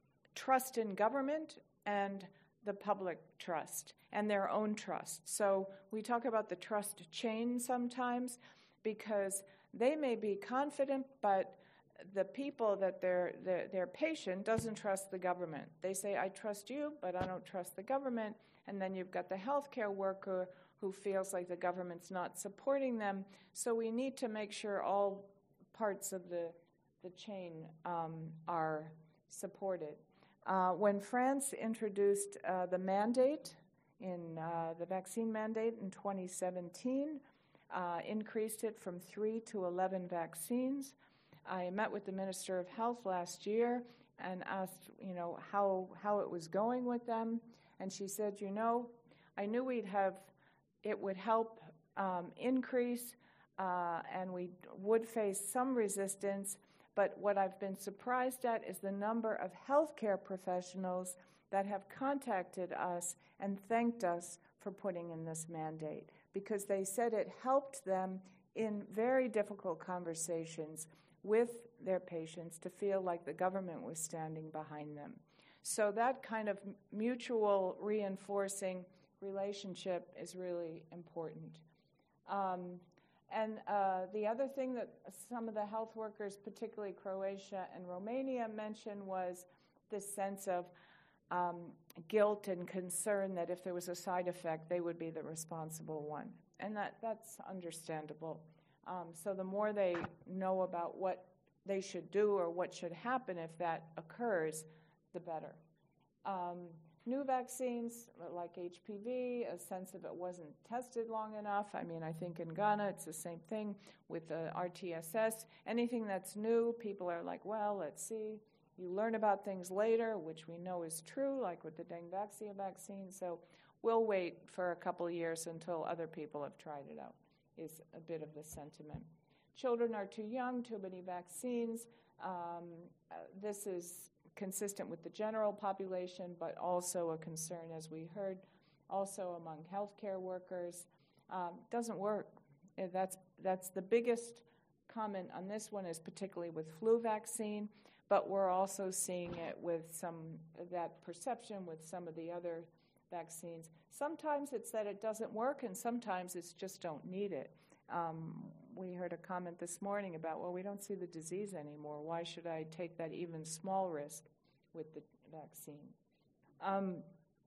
trust in government and the public trust and their own trust. So we talk about the trust chain sometimes because they may be confident, but the people that their, their, their patient doesn't trust the government. They say, I trust you, but I don't trust the government. And then you've got the healthcare worker who feels like the government's not supporting them. So we need to make sure all parts of the, the chain um, are supported. Uh, when France introduced uh, the mandate, in uh, the vaccine mandate in twenty seventeen, uh, increased it from three to eleven vaccines. I met with the Minister of Health last year and asked, you know, how how it was going with them, and she said, you know, I knew we'd have, it would help um, increase, uh, and we would face some resistance, but what I've been surprised at is the number of healthcare professionals that have contacted us and thanked us for putting in this mandate, because they said it helped them in very difficult conversations with their patients to feel like the government was standing behind them. So that kind of mutual reinforcing relationship is really important. Um, and uh, the other thing that some of the health workers, particularly Croatia and Romania, mentioned was this sense of um, guilt and concern that if there was a side effect, they would be the responsible one. And that, that's understandable. Um, so the more they know about what they should do or what should happen if that occurs, the better. Um, new vaccines like H P V, a sense of it wasn't tested long enough. I mean, I think in Ghana it's the same thing with the R T S S. Anything that's new, people are like, well, let's see. You learn about things later, which we know is true, like with the Dengvaxia vaccine. So we'll wait for a couple of years until other people have tried it out, is a bit of the sentiment. Children are too young, too many vaccines. Um, uh, this is consistent with the general population, but also a concern, as we heard, also among healthcare workers. Um, doesn't work. That's, that's the biggest comment on this one, is particularly with flu vaccine, but we're also seeing it with some of that perception with some of the other vaccines. Sometimes it's that it doesn't work, and sometimes it's just don't need it. Um, we heard a comment this morning about, well, we don't see the disease anymore. Why should I take that even small risk with the vaccine? Um,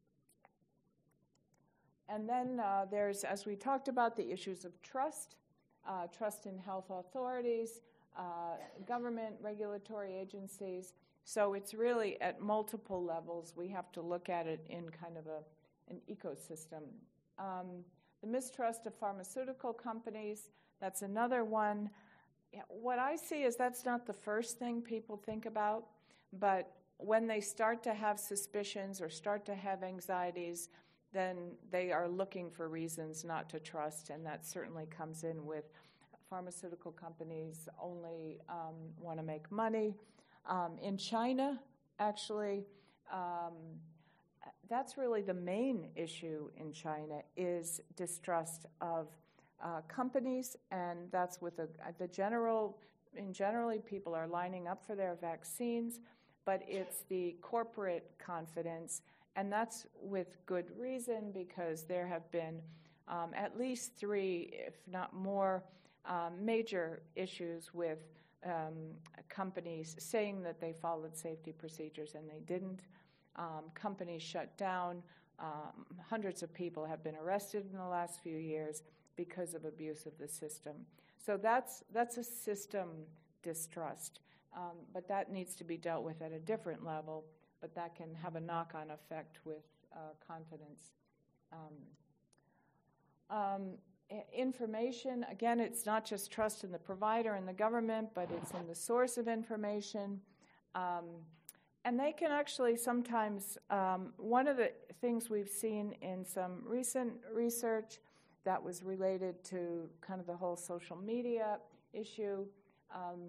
and then uh, there's, as we talked about, the issues of trust, uh, trust in health authorities, uh, government, regulatory agencies. So it's really at multiple levels. We have to look at it in kind of a, an ecosystem. Um, The mistrust of pharmaceutical companies, that's another one. What I see is that's not the first thing people think about, but when they start to have suspicions or start to have anxieties, then they are looking for reasons not to trust, and that certainly comes in with pharmaceutical companies only um, want to make money. Um, in China, actually, um, that's really the main issue in China, is distrust of uh, companies, and that's with a, the general, in generally people are lining up for their vaccines, but it's the corporate confidence, and that's with good reason, because there have been um, at least three, if not more, um, major issues with um, companies saying that they followed safety procedures and they didn't. Um, companies shut down. Um, hundreds of people have been arrested in the last few years because of abuse of the system. So that's that's a system distrust, um, but that needs to be dealt with at a different level, but that can have a knock-on effect with uh, confidence. Um, um, information, again, it's not just trust in the provider and the government, but it's in the source of information. Um, and they can actually sometimes, um, one of the things we've seen in some recent research that was related to kind of the whole social media issue um,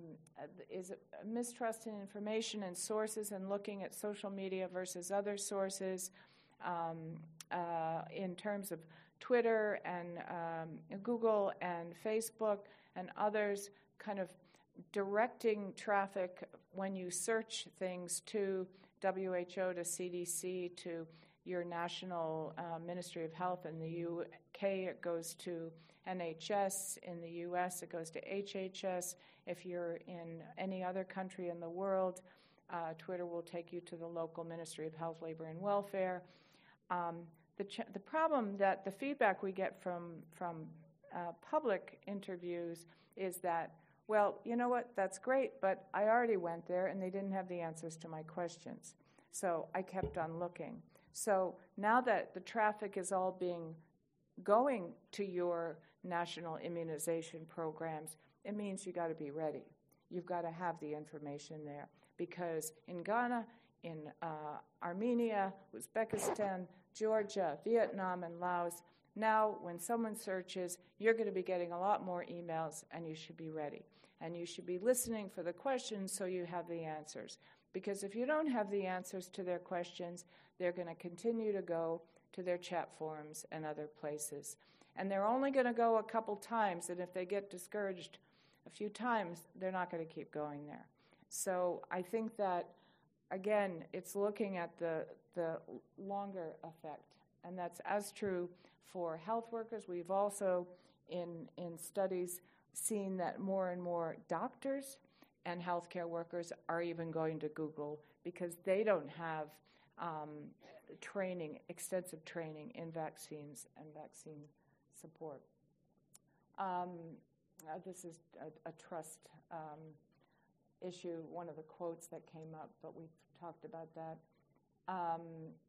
is a mistrust in information and sources, and looking at social media versus other sources um, uh, in terms of Twitter and um, Google and Facebook and others, kind of directing traffic when you search things to W H O, to C D C, to your national uh, Ministry of Health. In the U K, it goes to N H S. In the U S, it goes to H H S. If you're in any other country in the world, uh, Twitter will take you to the local Ministry of Health, Labor, and Welfare. Um, The, ch- the problem that the feedback we get from from uh, public interviews is that, well, you know what, that's great, but I already went there and they didn't have the answers to my questions. So I kept on looking. So now that the traffic is all being going to your national immunization programs, it means you got to be ready. You've got to have the information there, because in Ghana, in uh, Armenia, Uzbekistan, Georgia, Vietnam, and Laos, now when someone searches, you're going to be getting a lot more emails, and you should be ready. And you should be listening for the questions so you have the answers. Because if you don't have the answers to their questions, they're going to continue to go to their chat forums and other places. And they're only going to go a couple times, and if they get discouraged a few times, they're not going to keep going there. So I think that, again, it's looking at the, the longer effect, and that's as true for health workers. We've also, in, in studies, seen that more and more doctors and healthcare workers are even going to Google because they don't have um, training, extensive training in vaccines and vaccine support. Um, uh, this is a, a trust um, issue, one of the quotes that came up, but we've talked about that. Um,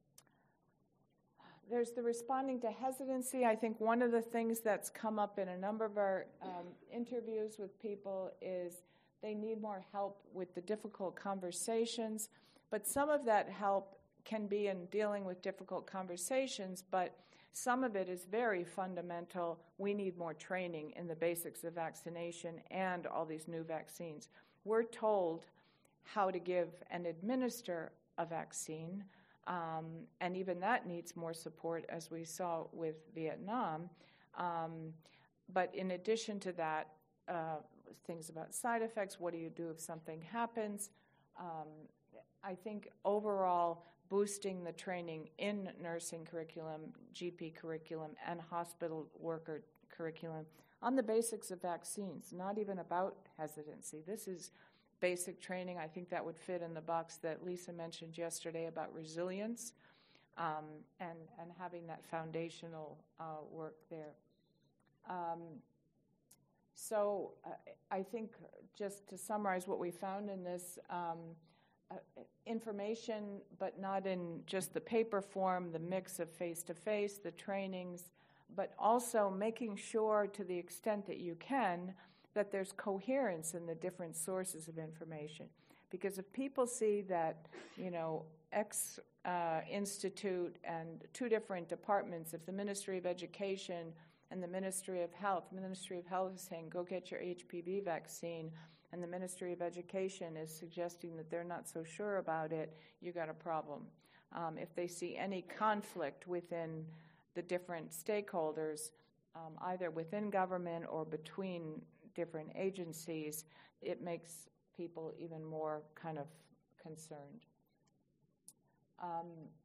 there's the responding to hesitancy. I think one of the things that's come up in a number of our um, interviews with people is they need more help with the difficult conversations, but some of that help can be in dealing with difficult conversations, but some of it is very fundamental. We need more training in the basics of vaccination and all these new vaccines. We're told how to give and administer a vaccine, um, and even that needs more support, as we saw with Vietnam. Um, but in addition to that, uh, things about side effects, what do you do if something happens? Um, I think overall, boosting the training in nursing curriculum, G P curriculum, and hospital worker curriculum on the basics of vaccines, not even about hesitancy. This is basic training. I think that would fit in the box that Lisa mentioned yesterday about resilience um, and, and having that foundational uh, work there. Um, so uh, I think just to summarize what we found in this, um, uh, information, but not in just the paper form, the mix of face-to-face, the trainings, but also making sure to the extent that you can that there's coherence in the different sources of information. Because if people see that, you know, X uh, institute and two different departments, if the Ministry of Education and the Ministry of Health, the Ministry of Health is saying, go get your H P V vaccine, and the Ministry of Education is suggesting that they're not so sure about it, you got a problem. Um, if they see any conflict within the different stakeholders, um, either within government or between different agencies, it makes people even more kind of concerned. Um,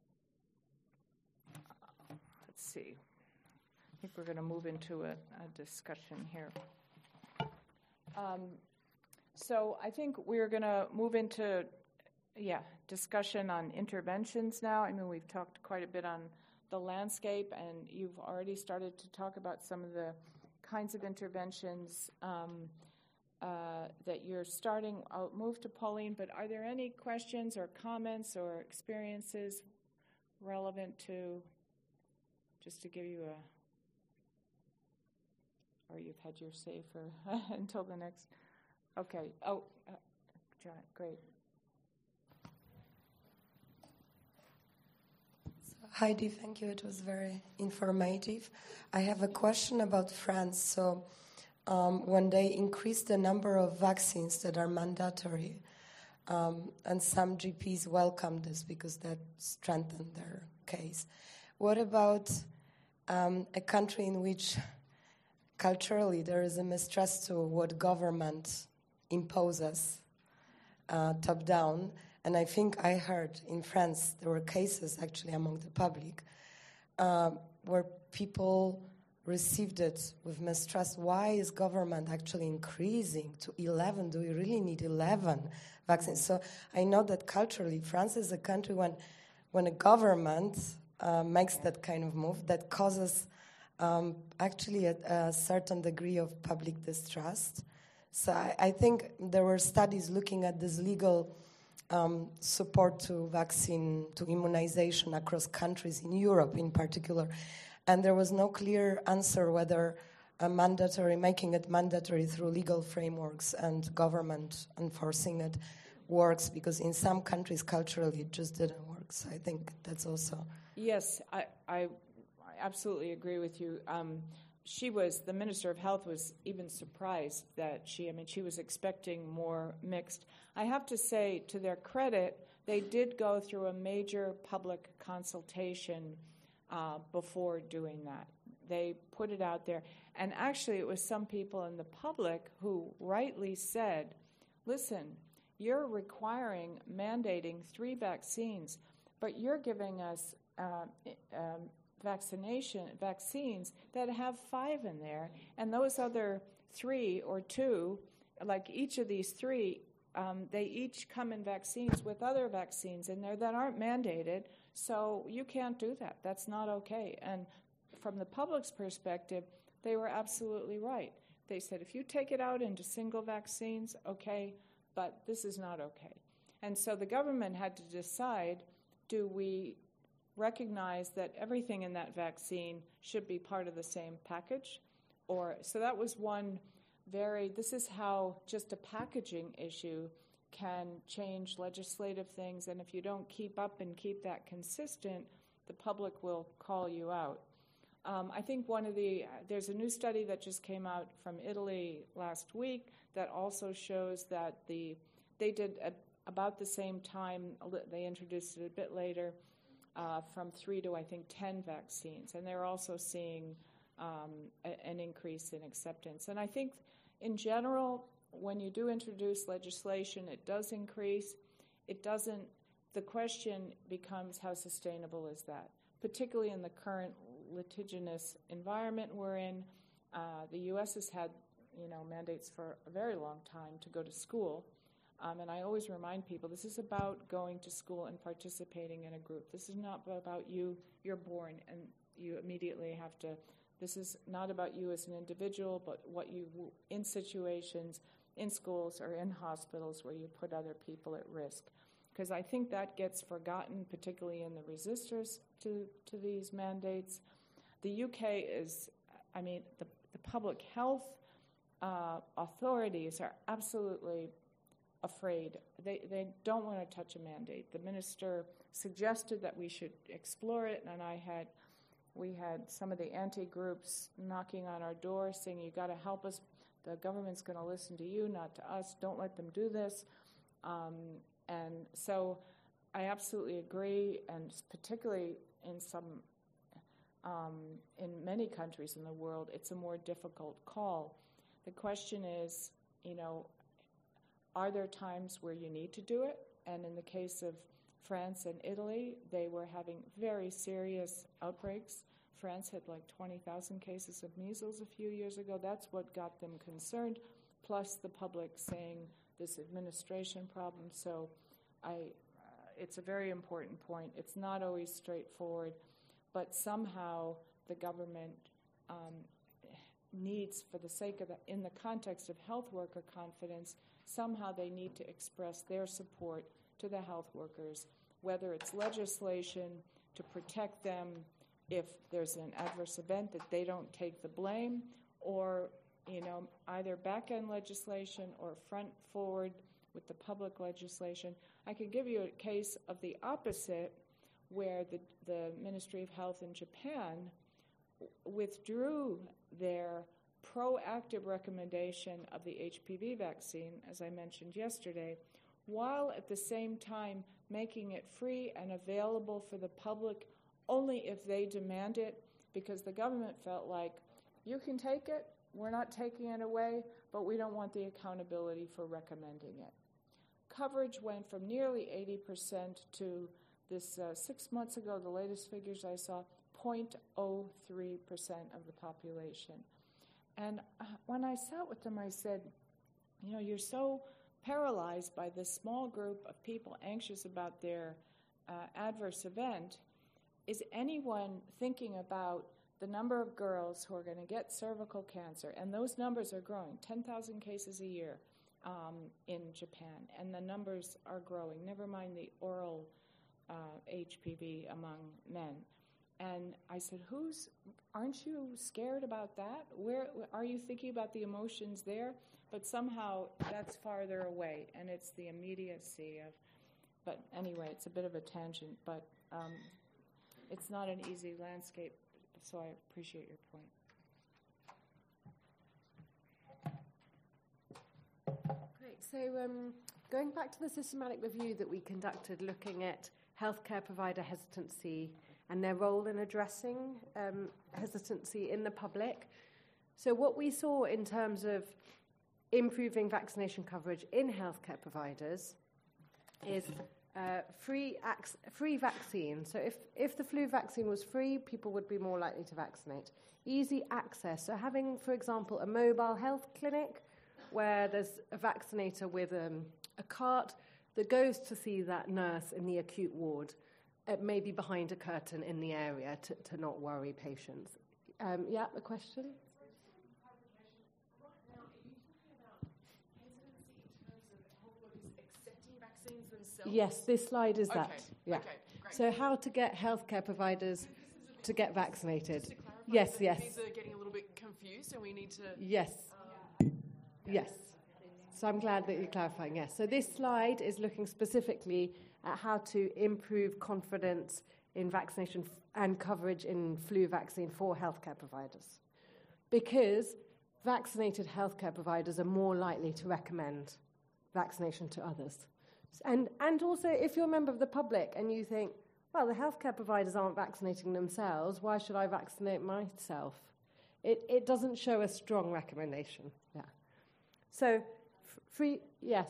let's see. I think we're going to move into a, a discussion here. Um, so I think we're going to move into, yeah, discussion on interventions now. I mean, we've talked quite a bit on the landscape, and you've already started to talk about some of the kinds of interventions um, uh, that you're starting. I'll move to Pauline, but are there any questions or comments or experiences relevant to, just to give you a... or you've had your say for until the next. Okay. Oh, uh, John, great. Heidi, thank you. It was very informative. I have a question about France. So um, when they increased the number of vaccines that are mandatory, um, and some G Ps welcomed this because that strengthened their case. What about um, a country in which culturally there is a mistrust to what government imposes uh, top down? And I think I heard in France there were cases actually among the public uh, where people received it with mistrust. Why is government actually increasing to eleven? Do we really need eleven vaccines? So I know that culturally France is a country when, when a government uh, makes that kind of move that causes um, actually a, a certain degree of public distrust. So I, I think there were studies looking at this legal Um, support to vaccine, to immunization across countries in Europe in particular. And there was no clear answer whether a mandatory, making it mandatory through legal frameworks and government enforcing it works, because in some countries culturally it just didn't work. So I think that's also... Yes, I, I, I absolutely agree with you. Um, she was, the Minister of Health was even surprised that she, I mean, she was expecting more mixed. I have to say, to their credit, they did go through a major public consultation uh, before doing that. They put it out there. And actually, it was some people in the public who rightly said, listen, you're requiring, mandating three vaccines, but you're giving us uh, um, vaccination vaccines that have five in there, and those other three or two, like each of these three, um, they each come in vaccines with other vaccines in there that aren't mandated, so you can't do that. That's not okay. And from the public's perspective, they were absolutely right. They said, if you take it out into single vaccines, okay, but this is not okay. And so the government had to decide, do we recognize that everything in that vaccine should be part of the same package? Or so that was one very, this is how just a packaging issue can change legislative things, and if you don't keep up and keep that consistent, the public will call you out. Um, I think one of the, there's a new study that just came out from Italy last week that also shows that the, they did a, about the same time, they introduced it a bit later, Uh, from three to, I think, ten vaccines. And they're also seeing um, a, an increase in acceptance. And I think, in general, when you do introduce legislation, it does increase. It doesn't, the question becomes, how sustainable is that? Particularly in the current litigious environment we're in. Uh, the U S has had, you know, mandates for a very long time to go to school. Um, and I always remind people, this is about going to school and participating in a group. This is not about you, you're born, and you immediately have to, this is not about you as an individual, but what you, in situations, in schools or in hospitals where you put other people at risk. Because I think that gets forgotten, particularly in the resistors to, to these mandates. The U K is, I mean, the, the public health uh, authorities are absolutely afraid. They they don't want to touch a mandate. The minister suggested that we should explore it, and I had we had some of the anti-groups knocking on our door saying, you got to help us. The government's going to listen to you, not to us. Don't let them do this. Um, and so I absolutely agree, and particularly in some um, in many countries in the world, it's a more difficult call. The question is, you know, are there times where you need to do it? And in the case of France and Italy, they were having very serious outbreaks. France had like twenty thousand cases of measles a few years ago. That's what got them concerned, plus the public saying this administration problem. So I, uh, it's a very important point. It's not always straightforward, but somehow the government um, needs, for the sake of the, in the context of health worker confidence, somehow they need to express their support to the health workers, whether it's legislation to protect them if there's an adverse event, that they don't take the blame, or, you know, either back-end legislation or front forward with the public legislation. I could give you a case of the opposite, where the, the Ministry of Health in Japan withdrew their proactive recommendation of the H P V vaccine, as I mentioned yesterday, while at the same time making it free and available for the public only if they demand it, because the government felt like, you can take it, we're not taking it away, but we don't want the accountability for recommending it. Coverage went from nearly eighty percent to this uh, six months ago, the latest figures I saw, zero point zero three percent of the population. And uh, when I sat with them, I said, you know, you're so paralyzed by this small group of people anxious about their uh, adverse event. Is anyone thinking about the number of girls who are going to get cervical cancer? And those numbers are growing, ten thousand cases a year um, in Japan, and the numbers are growing, never mind the oral uh, H P V among men. And I said, "Who's? Aren't you scared about that? Where are you thinking about the emotions there?" But somehow that's farther away, and it's the immediacy of. But anyway, it's a bit of a tangent, but um, it's not an easy landscape. So I appreciate your point. Great. So um, going back to the systematic review that we conducted, looking at healthcare provider hesitancy and their role in addressing um, hesitancy in the public. So what we saw in terms of improving vaccination coverage in healthcare providers is uh, free ac- free vaccine. So if, if the flu vaccine was free, people would be more likely to vaccinate. Easy access. So having, for example, a mobile health clinic where there's a vaccinator with um, a cart that goes to see that nurse in the acute ward, uh, maybe behind a curtain in the area to, to not worry patients. Um, yeah, a question? Yes, this slide is that. Okay, Yeah. okay, great. So how to get healthcare providers to get vaccinated? Just to clarify, Yes, so yes. These are getting a little bit confused, so we need to. Yes. Yes. So I'm glad that you're clarifying. Yes. So this slide is looking specifically at how to improve confidence in vaccination f- and coverage in flu vaccine for healthcare providers, because vaccinated healthcare providers are more likely to recommend vaccination to others. And and also, if you're a member of the public and you think, well, the healthcare providers aren't vaccinating themselves, why should I vaccinate myself? It it doesn't show a strong recommendation. Yeah. So, f- free, yes.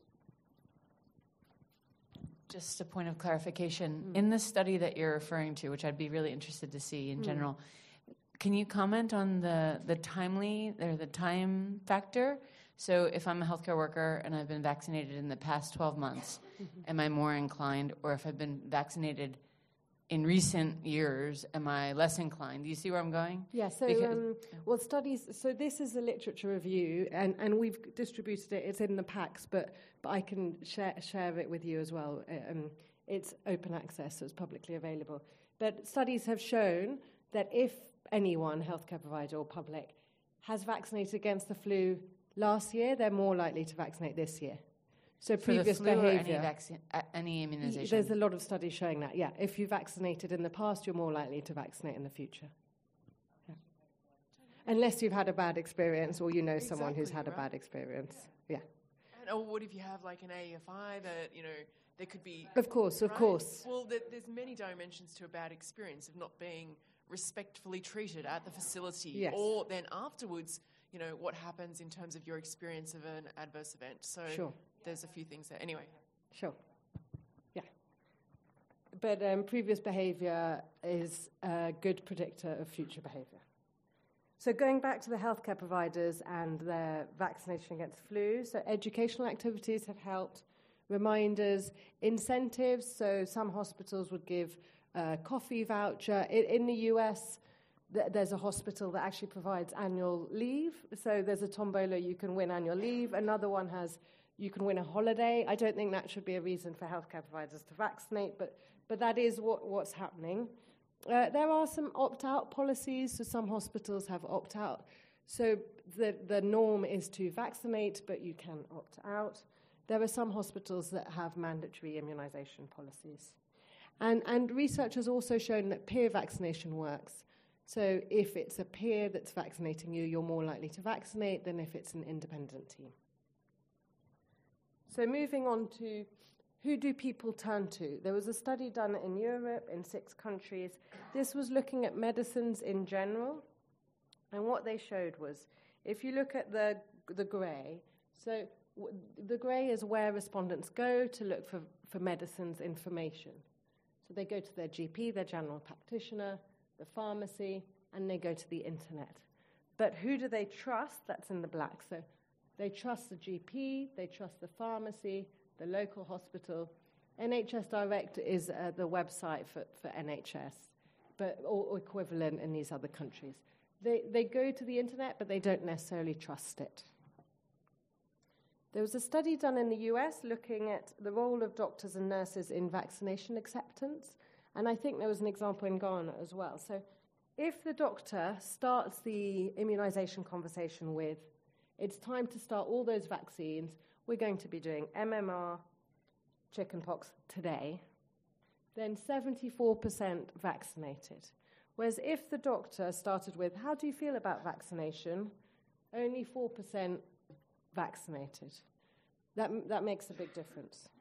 Just a point of clarification. Mm. In the study that you're referring to, which I'd be really interested to see in mm. general, can you comment on the, the timely, or the time factor? So if I'm a healthcare worker and I've been vaccinated in the past twelve months, mm-hmm. am I more inclined? Or if I've been vaccinated in recent years, am I less inclined? Do you see where I'm going? Yeah, so, Because, um, well, studies, so this is a literature review, and, and we've distributed it, it's in the packs, but, but I can share, share it with you as well. Um, it's open access, so it's publicly available. But studies have shown that if anyone, healthcare provider or public, has vaccinated against the flu last year, they're more likely to vaccinate this year. So For previous the flu behavior. Or any, vaccine, uh, any immunization? There's a lot of studies showing that, yeah. If you vaccinated in the past, you're more likely to vaccinate in the future. Yeah. Unless you've had a bad experience or you know Exactly, someone who's had right? a bad experience. Yeah. And, or what if you have like an A F I that, you know, there could be... Of course, of right? course. Well, there, there's many dimensions to a bad experience of not being respectfully treated at the facility. Yes. Or then afterwards, you know, what happens in terms of your experience of an adverse event. So Sure. there's a few things there. Anyway. Sure. Yeah. But um, previous behavior is a good predictor of future behavior. So going back to the healthcare providers and their vaccination against flu, so educational activities have helped, reminders, incentives, so some hospitals would give a coffee voucher. In, in the U S, th- there's a hospital that actually provides annual leave, so there's a tombola, you can win annual leave. Another one has, you can win a holiday. I don't think that should be a reason for healthcare providers to vaccinate, but, but that is what, what's happening. Uh, there are some opt-out policies, so some hospitals have opt-out So the, the norm is to vaccinate, but you can opt out. There are some hospitals that have mandatory immunization policies. And, and research has also shown that peer vaccination works. So if it's a peer that's vaccinating you, you're more likely to vaccinate than if it's an independent team. So moving on to who do people turn to? There was a study done in Europe in six countries. This was looking at medicines in general. And what they showed was, if you look at the, the grey, so w- the grey is where respondents go to look for, for medicines information. So they go to their G P, their general practitioner, the pharmacy, and they go to the internet. But who do they trust? That's in the black. So they trust the G P, they trust the pharmacy, the local hospital. N H S Direct is uh, the website for, for N H S, but or, or equivalent in these other countries. They, they go to the internet, but they don't necessarily trust it. There was a study done in the U S looking at the role of doctors and nurses in vaccination acceptance, and I think there was an example in Ghana as well. So if the doctor starts the immunization conversation with, it's time to start all those vaccines, we're going to be doing M M R, chickenpox today, then seventy-four percent vaccinated. Whereas if the doctor started with, how do you feel about vaccination? Only four percent vaccinated. That, that makes a big difference.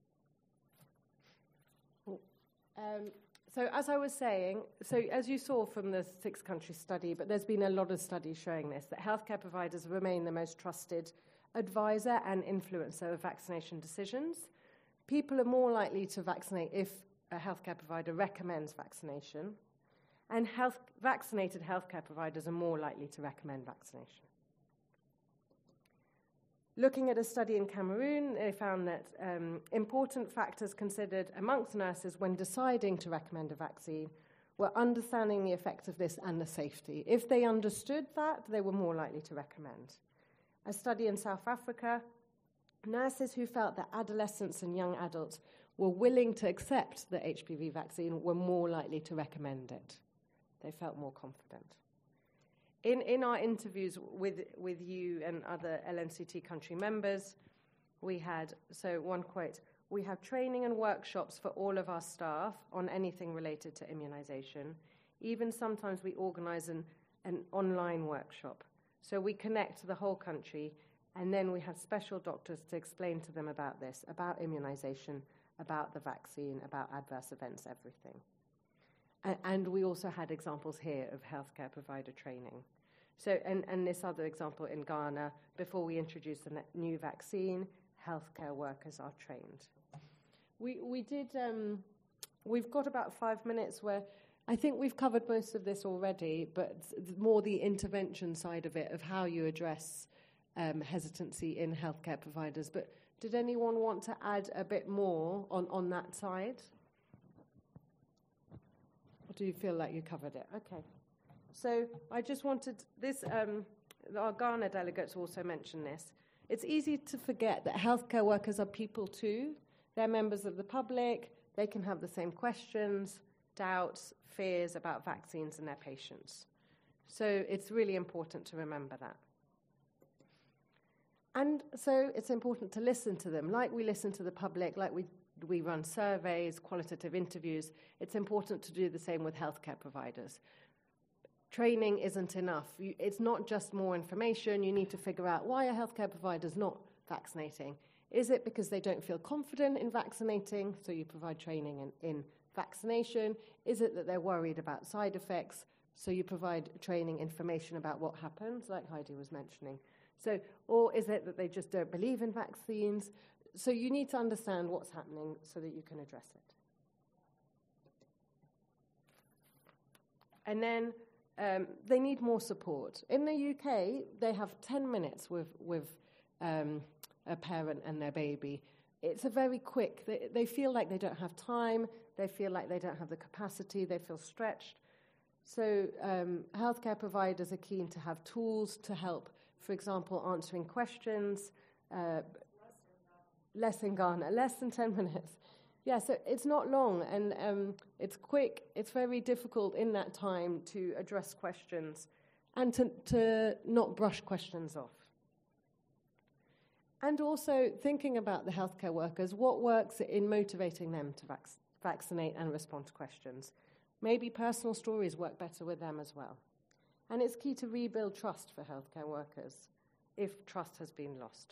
Um, so as I was saying, so as you saw from the six-country study, but there's been a lot of studies showing this, that healthcare providers remain the most trusted advisor and influencer of vaccination decisions. People are more likely to vaccinate if a healthcare provider recommends vaccination, and health, vaccinated healthcare providers are more likely to recommend vaccination. Looking at a study in Cameroon, they found that um, important factors considered amongst nurses when deciding to recommend a vaccine were understanding the effectiveness and the safety. If they understood that, they were more likely to recommend. A study in South Africa, nurses who felt that adolescents and young adults were willing to accept the H P V vaccine were more likely to recommend it. They felt more confident. In, in our interviews with, with you and other L N C T country members, we had, so one quote, we have training and workshops for all of our staff on anything related to immunization. Even sometimes we organize an, an online workshop. So we connect the whole country, and then we have special doctors to explain to them about this, about immunization, about the vaccine, about adverse events, everything. And, and we also had examples here of healthcare provider training. So, and, and this other example in Ghana, before we introduce the new vaccine, healthcare workers are trained. We we did, um, we've got about five minutes where I think we've covered most of this already, but more the intervention side of it, of how you address um, hesitancy in healthcare providers. But did anyone want to add a bit more on, on that side? Or do you feel like you covered it? Okay. So I just wanted this, um, our Ghana delegates also mentioned this. It's easy to forget that healthcare workers are people too. They're members of the public. They can have the same questions, doubts, fears about vaccines and their patients. So it's really important to remember that. And so it's important to listen to them. Like we listen to the public, like we, we run surveys, qualitative interviews, it's important to do the same with healthcare providers. Training isn't enough. You, it's not just more information. You need to figure out, why are healthcare providers not vaccinating? Is it because they don't feel confident in vaccinating, so you provide training in, in vaccination? Is it that they're worried about side effects, so you provide training information about what happens, like Heidi was mentioning? So, or is it that they just don't believe in vaccines? So you need to understand what's happening so that you can address it. And then um, they need more support. In the U K, they have ten minutes with, with um, a parent and their baby. It's a very quick, they, they feel like they don't have time, they feel like they don't have the capacity, they feel stretched. So um, healthcare providers are keen to have tools to help, for example, answering questions. Uh, less in Ghana, less than ten minutes. Yeah, so it's not long, and um, it's quick. It's very difficult in that time to address questions and to, to not brush questions off. And also thinking about the healthcare workers, what works in motivating them to vac- vaccinate and respond to questions. Maybe personal stories work better with them as well. And it's key to rebuild trust for healthcare workers if trust has been lost.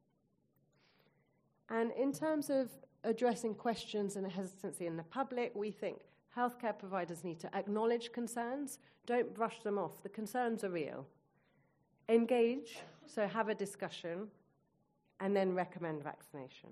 And in terms of addressing questions and hesitancy in the public, we think healthcare providers need to acknowledge concerns, don't brush them off. The concerns are real. Engage, so have a discussion, and then recommend vaccination.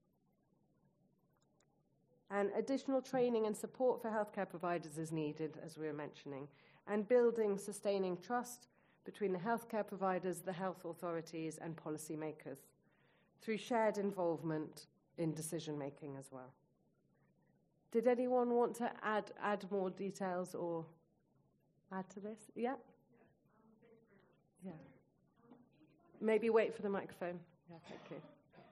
And additional training and support for healthcare providers is needed, as we were mentioning, and building, sustaining trust between the healthcare providers, the health authorities, and policymakers through shared involvement in decision-making as well. Did anyone want to add, add more details or add to this? Yeah? Yeah. Maybe wait for the microphone. Yeah, thank you.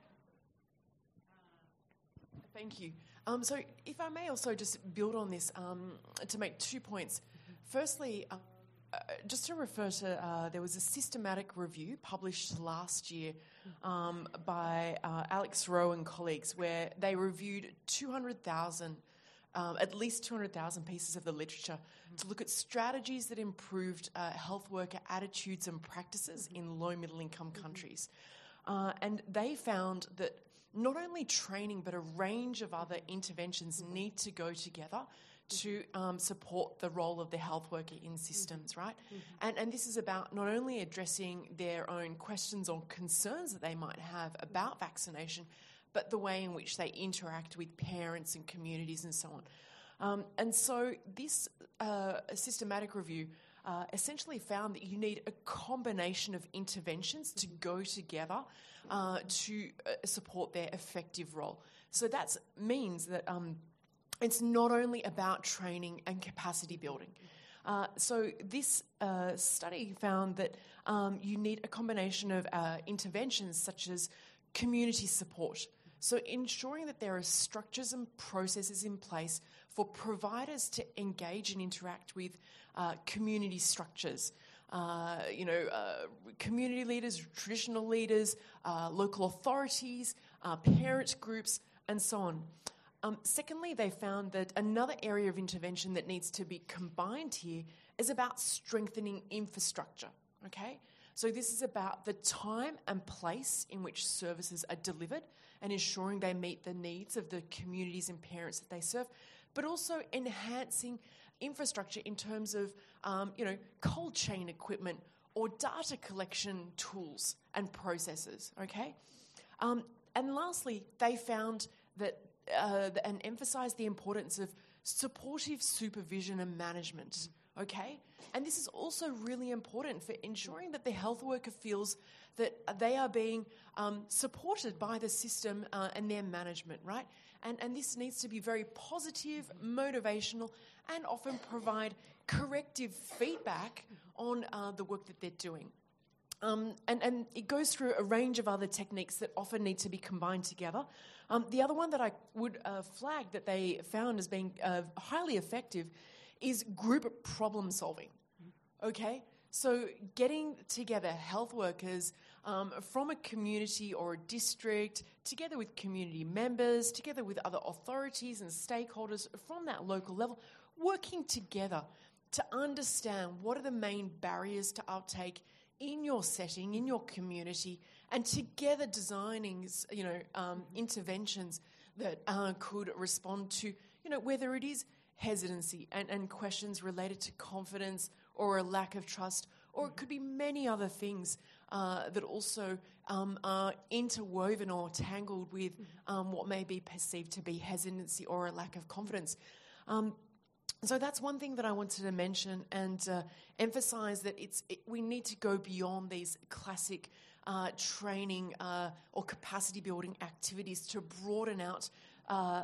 Thank you. Um, so if I may also just build on this um, to make two points. Mm-hmm. Firstly, uh, uh, just to refer to, uh, there was a systematic review published last year um, by uh, Alex Rowe and colleagues where they reviewed two hundred thousand, um, at least two hundred thousand pieces of the literature mm-hmm. to look at strategies that improved uh, health worker attitudes and practices mm-hmm. in low middle income mm-hmm. countries. Uh, and they found that not only training, but a range of other interventions mm-hmm. need to go together to um, support the role of the health worker in systems, mm-hmm. right? Mm-hmm. And, and this is about not only addressing their own questions or concerns that they might have about vaccination, but the way in which they interact with parents and communities and so on. Um, and so this uh, systematic review Uh, essentially found that you need a combination of interventions to go together uh, to uh, support their effective role. So that means that um, it's not only about training and capacity building. Uh, so this uh, study found that um, you need a combination of uh, interventions such as community support. So ensuring that there are structures and processes in place for providers to engage and interact with uh, community structures. Uh, you know, uh, community leaders, traditional leaders, uh, local authorities, uh, parent groups, and so on. Um, secondly, they found that another area of intervention that needs to be combined here is about strengthening infrastructure, okay? So this is about the time and place in which services are delivered and ensuring they meet the needs of the communities and parents that they serve, but also enhancing infrastructure in terms of, um, you know, cold chain equipment or data collection tools and processes, okay? Um, and lastly, they found that uh, and emphasised the importance of supportive supervision and management, okay? And this is also really important for ensuring that the health worker feels that they are being um, supported by the system uh, and their management, right? And, and this needs to be very positive, motivational, and often provide corrective feedback on uh, the work that they're doing. Um, and, and it goes through a range of other techniques that often need to be combined together. Um, the other one that I would uh, flag that they found as being uh, highly effective is group problem solving, okay? So getting together health workers um, from a community or a district, together with community members, together with other authorities and stakeholders from that local level, working together to understand what are the main barriers to uptake in your setting, in your community, and together designing, you know, um, interventions that uh, could respond to, you know, whether it is hesitancy and, and questions related to confidence or a lack of trust, or it could be many other things uh, that also um, are interwoven or tangled with um, what may be perceived to be hesitancy or a lack of confidence. Um, So that's one thing that I wanted to mention and uh, emphasise that it's it, we need to go beyond these classic uh, training uh, or capacity building activities to broaden out uh, uh,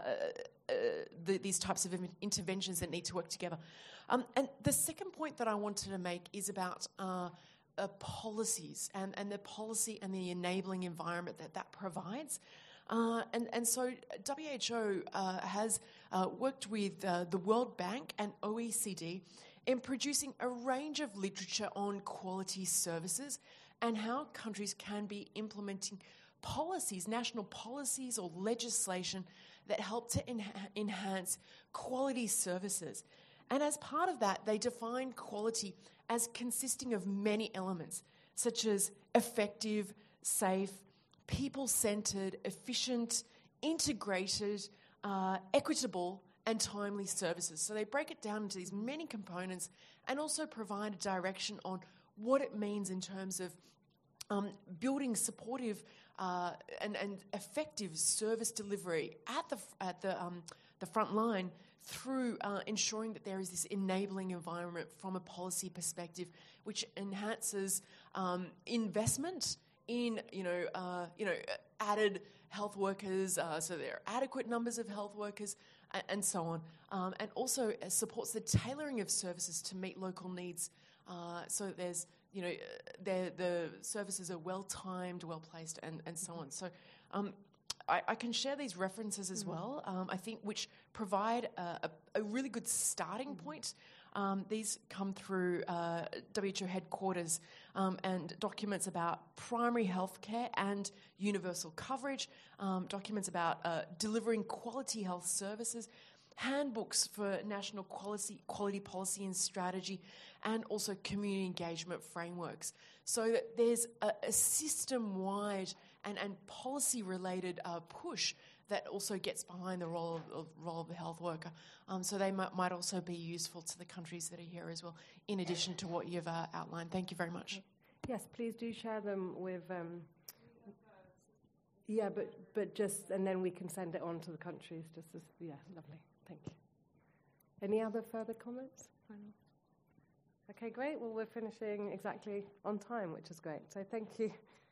the, these types of interventions that need to work together. Um, and the second point that I wanted to make is about uh, uh, policies and, and the policy and the enabling environment that that provides. Uh, and, and so W H O uh, has uh, worked with uh, the World Bank and O E C D in producing a range of literature on quality services and how countries can be implementing policies, national policies or legislation that help to enha- enhance quality services. And as part of that, they define quality as consisting of many elements, such as effective, safe, people-centred, efficient, integrated, uh, equitable, and timely services. So they break it down into these many components and also provide a direction on what it means in terms of um, building supportive uh, and, and effective service delivery at the at the um, the front line through uh, ensuring that there is this enabling environment from a policy perspective, which enhances um, investment in you know uh, you know added health workers, uh, so there are adequate numbers of health workers, and, and so on, um, and also uh, supports the tailoring of services to meet local needs. Uh, so that there's you know the the services are well timed, well placed, and and so on. So. Um, I, I can share these references as mm-hmm. well, um, I think, which provide a, a, a really good starting mm-hmm. point. Um, these come through uh, W H O headquarters um, and documents about primary health care and universal coverage, um, documents about uh, delivering quality health services, handbooks for national quality, quality policy and strategy, and also community engagement frameworks. So that there's a, a system-wide and, and policy-related uh, push that also gets behind the role of, of role of the health worker. Um, so they might, might also be useful to the countries that are here as well, in addition to what you've uh, outlined. Thank you very much. Yes, please do share them with... Um, yeah, but, but just, and then we can send it on to the countries. Just as, yeah, lovely. Thank you. Any other further comments? Final? Okay, great. Well, we're finishing exactly on time, which is great. So thank you.